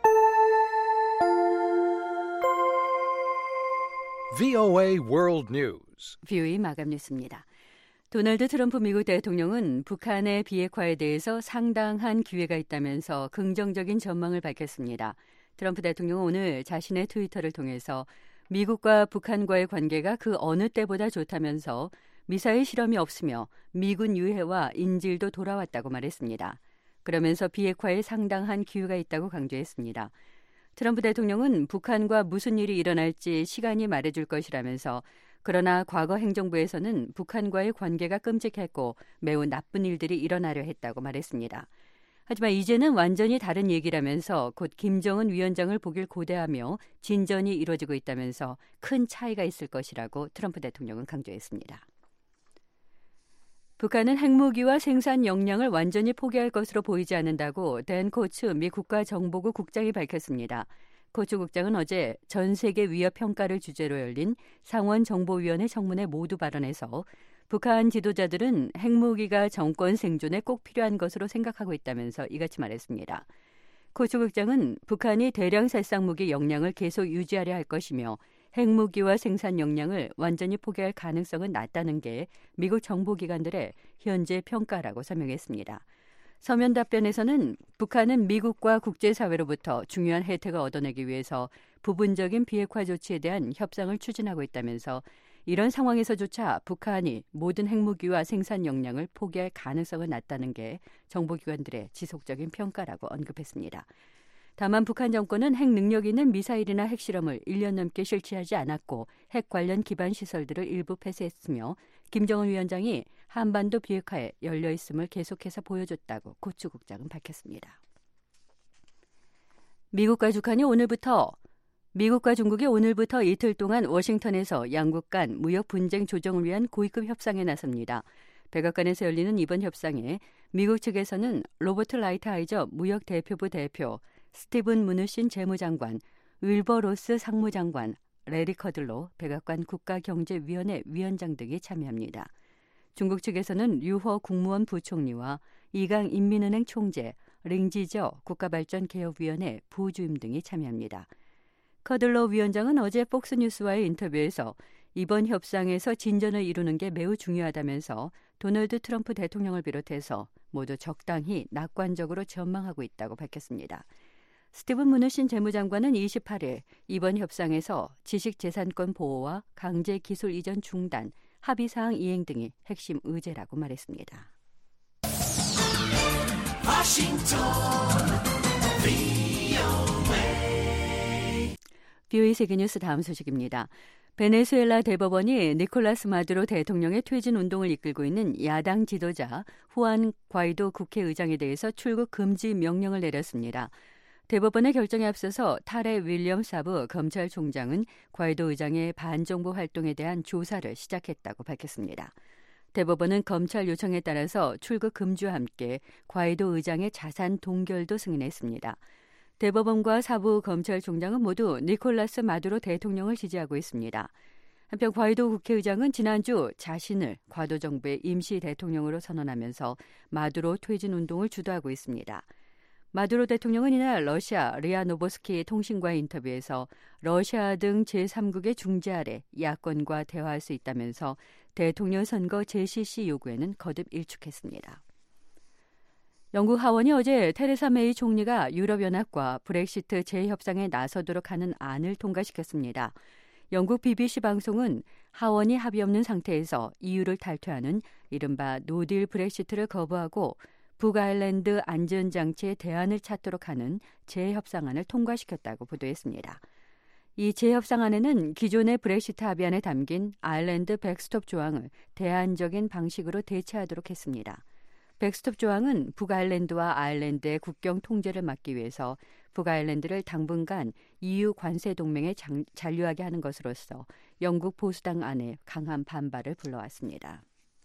브이오에이 World News. 브이오에이 마감 뉴스입니다. 도널드 트럼프 미국 대통령은 북한의 비핵화에 대해서 상당한 기회가 있다면서 긍정적인 전망을 밝혔습니다. 트럼프 대통령은 오늘 자신의 트위터를 통해서 미국과 북한과의 관계가 그 어느 때보다 좋다면서 미사일 실험이 없으며 미군 유해와 인질도 돌아왔다고 말했습니다. 그러면서 비핵화에 상당한 기회가 있다고 강조했습니다. 트럼프 대통령은 북한과 무슨 일이 일어날지 시간이 말해줄 것이라면서 그러나 과거 행정부에서는 북한과의 관계가 끔찍했고 매우 나쁜 일들이 일어나려 했다고 말했습니다. 하지만 이제는 완전히 다른 얘기라면서 곧 김정은 위원장을 보길 고대하며 진전이 이루어지고 있다면서 큰 차이가 있을 것이라고 트럼프 대통령은 강조했습니다. 북한은 핵무기와 생산 역량을 완전히 포기할 것으로 보이지 않는다고 댄 코츠 미 국가정보국 국장이 밝혔습니다. 코츠 국장은 어제 전 세계 위협 평가를 주제로 열린 상원정보위원회 청문회 모두 발언에서 북한 지도자들은 핵무기가 정권 생존에 꼭 필요한 것으로 생각하고 있다면서 이같이 말했습니다. 코츠 국장은 북한이 대량 살상무기 역량을 계속 유지하려 할 것이며 핵무기와 생산 역량을 완전히 포기할 가능성은 낮다는 게 미국 정보기관들의 현재 평가라고 설명했습니다. 서면 답변에서는 북한은 미국과 국제사회로부터 중요한 혜택을 얻어내기 위해서 부분적인 비핵화 조치에 대한 협상을 추진하고 있다면서 이런 상황에서조차 북한이 모든 핵무기와 생산 역량을 포기할 가능성은 낮다는 게 정보기관들의 지속적인 평가라고 언급했습니다. 다만 북한 정권은 핵 능력 있는 미사일이나 핵실험을 일 년 넘게 실시하지 않았고 핵 관련 기반 시설들을 일부 폐쇄했으며 김정은 위원장이 한반도 비핵화에 열려있음을 계속해서 보여줬다고 코츠 국장은 밝혔습니다. 미국과 북한이 오늘부터 미국과 중국이 오늘부터 이틀 동안 워싱턴에서 양국 간 무역 분쟁 조정을 위한 고위급 협상에 나섭니다. 백악관에서 열리는 이번 협상에 미국 측에서는 로버트 라이트하이저 무역 대표부 대표, 스티븐 무누신 재무장관, 윌버 로스 상무장관, 레리 커들로 백악관 국가경제위원회 위원장 등이 참여합니다. 중국 측에서는 류허 국무원 부총리와 이강 인민은행 총재, 링지저 국가발전개혁위원회 부주임 등이 참여합니다. 커들로 위원장은 어제 폭스뉴스와의 인터뷰에서 이번 협상에서 진전을 이루는 게 매우 중요하다면서 도널드 트럼프 대통령을 비롯해서 모두 적당히 낙관적으로 전망하고 있다고 밝혔습니다. 스티븐 무누신 재무장관은 이십팔 일 이번 협상에서 지식재산권 보호와 강제 기술 이전 중단, 합의사항 이행 등이 핵심 의제라고 말했습니다. 워싱턴 비오에이 세계뉴스 다음 소식입니다. 베네수엘라 대법원이 니콜라스 마두로 대통령의 퇴진 운동을 이끌고 있는 야당 지도자 후안 과이도 국회의장에 대해서 출국 금지 명령을 내렸습니다. 대법원의 결정에 앞서서 타레 윌리엄 사브 검찰총장은 과이도 의장의 반정부 활동에 대한 조사를 시작했다고 밝혔습니다. 대법원은 검찰 요청에 따라서 출국 금지와 함께 과이도 의장의 자산 동결도 승인했습니다. 대법원과 사부 검찰총장은 모두 니콜라스 마두로 대통령을 지지하고 있습니다. 한편 과이도 국회의장은 지난주 자신을 과도 정부의 임시 대통령으로 선언하면서 마두로 퇴진 운동을 주도하고 있습니다. 마두로 대통령은 이날 러시아 리아 노보스키 통신과의 인터뷰에서 러시아 등 제삼국의 중재 아래 야권과 대화할 수 있다면서 대통령 선거 제시시 요구에는 거듭 일축했습니다. 영국 하원이 어제 테레사 메이 총리가 유럽연합과 브렉시트 재협상에 나서도록 하는 안을 통과시켰습니다. 영국 비비씨 방송은 하원이 합의 없는 상태에서 이유를 탈퇴하는 이른바 노딜 브렉시트를 거부하고 북아일랜드 안전장치의 대안을 찾도록 하는 재협상안을 통과시켰다고 보도했습니다. 이 재협상안에는 기존의 브렉시트 합의안에 담긴 아일랜드 백스톱 조항을 대안적인 방식으로 대체하도록 했습니다. 백스톱 조항은 북아일랜드와 아일랜드의 국경 통제를 막기 위해서 북아일랜드를 당분간 이유 관세 동맹에 장, 잔류하게 하는 것으로서 영국 보수당 안에 강한 반발을 불러왔습니다.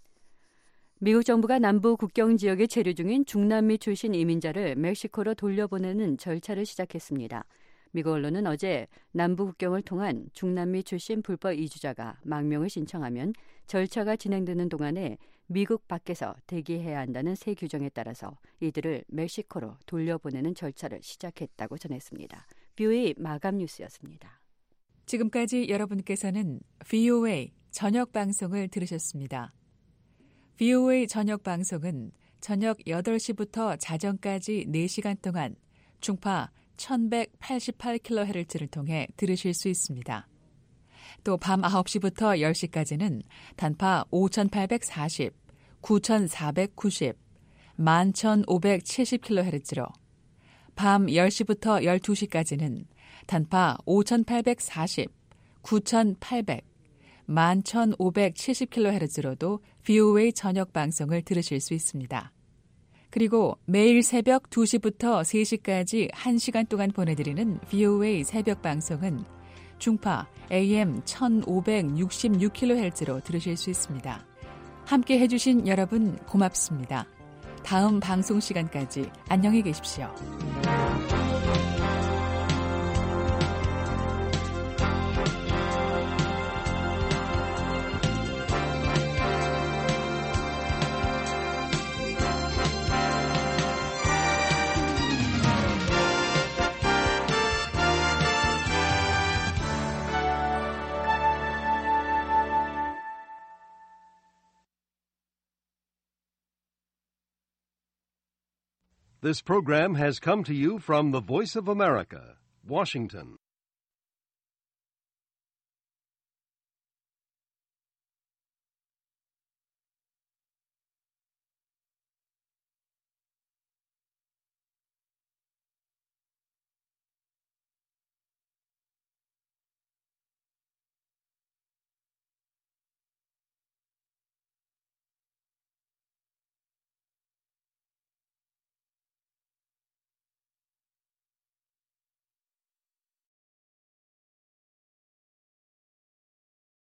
미국 정부가 남부 국경 지역에 체류 중인 중남미 출신 이민자를 멕시코로 돌려보내는 절차를 시작했습니다. 미국 언론은 어제 남부 국경을 통한 중남미 출신 불법 이주자가 망명을 신청하면 절차가 진행되는 동안에 미국 밖에서 대기해야 한다는 새 규정에 따라서 이들을 멕시코로 돌려보내는 절차를 시작했다고 전했습니다. 비오에이 마감 뉴스였습니다. 지금까지 여러분께서는 비오에이 저녁 방송을 들으셨습니다. 비오에이 저녁 방송은 저녁 여덟 시부터 자정까지 네 시간 동안 중파 천백팔십팔 킬로헤르츠를 통해 들으실 수 있습니다. 또 밤 아홉 시부터 열 시까지는 단파 오천팔백사십, 구천사백구십, 만천오백칠십 킬로헤르츠로 밤 열 시부터 열두 시까지는 단파 오천팔백사십, 구천팔백, 만천오백칠십 킬로헤르츠로도 비오에이 저녁 방송을 들으실 수 있습니다. 그리고 매일 새벽 두 시부터 세 시까지 한 시간 동안 보내드리는 비오에이 새벽 방송은 중파 에이엠 천오백육십육 킬로헤르츠로 들으실 수 있습니다. 함께 해주신 여러분 고맙습니다. 다음 방송 시간까지 안녕히 계십시오. This program has come to you from the Voice of America, Washington.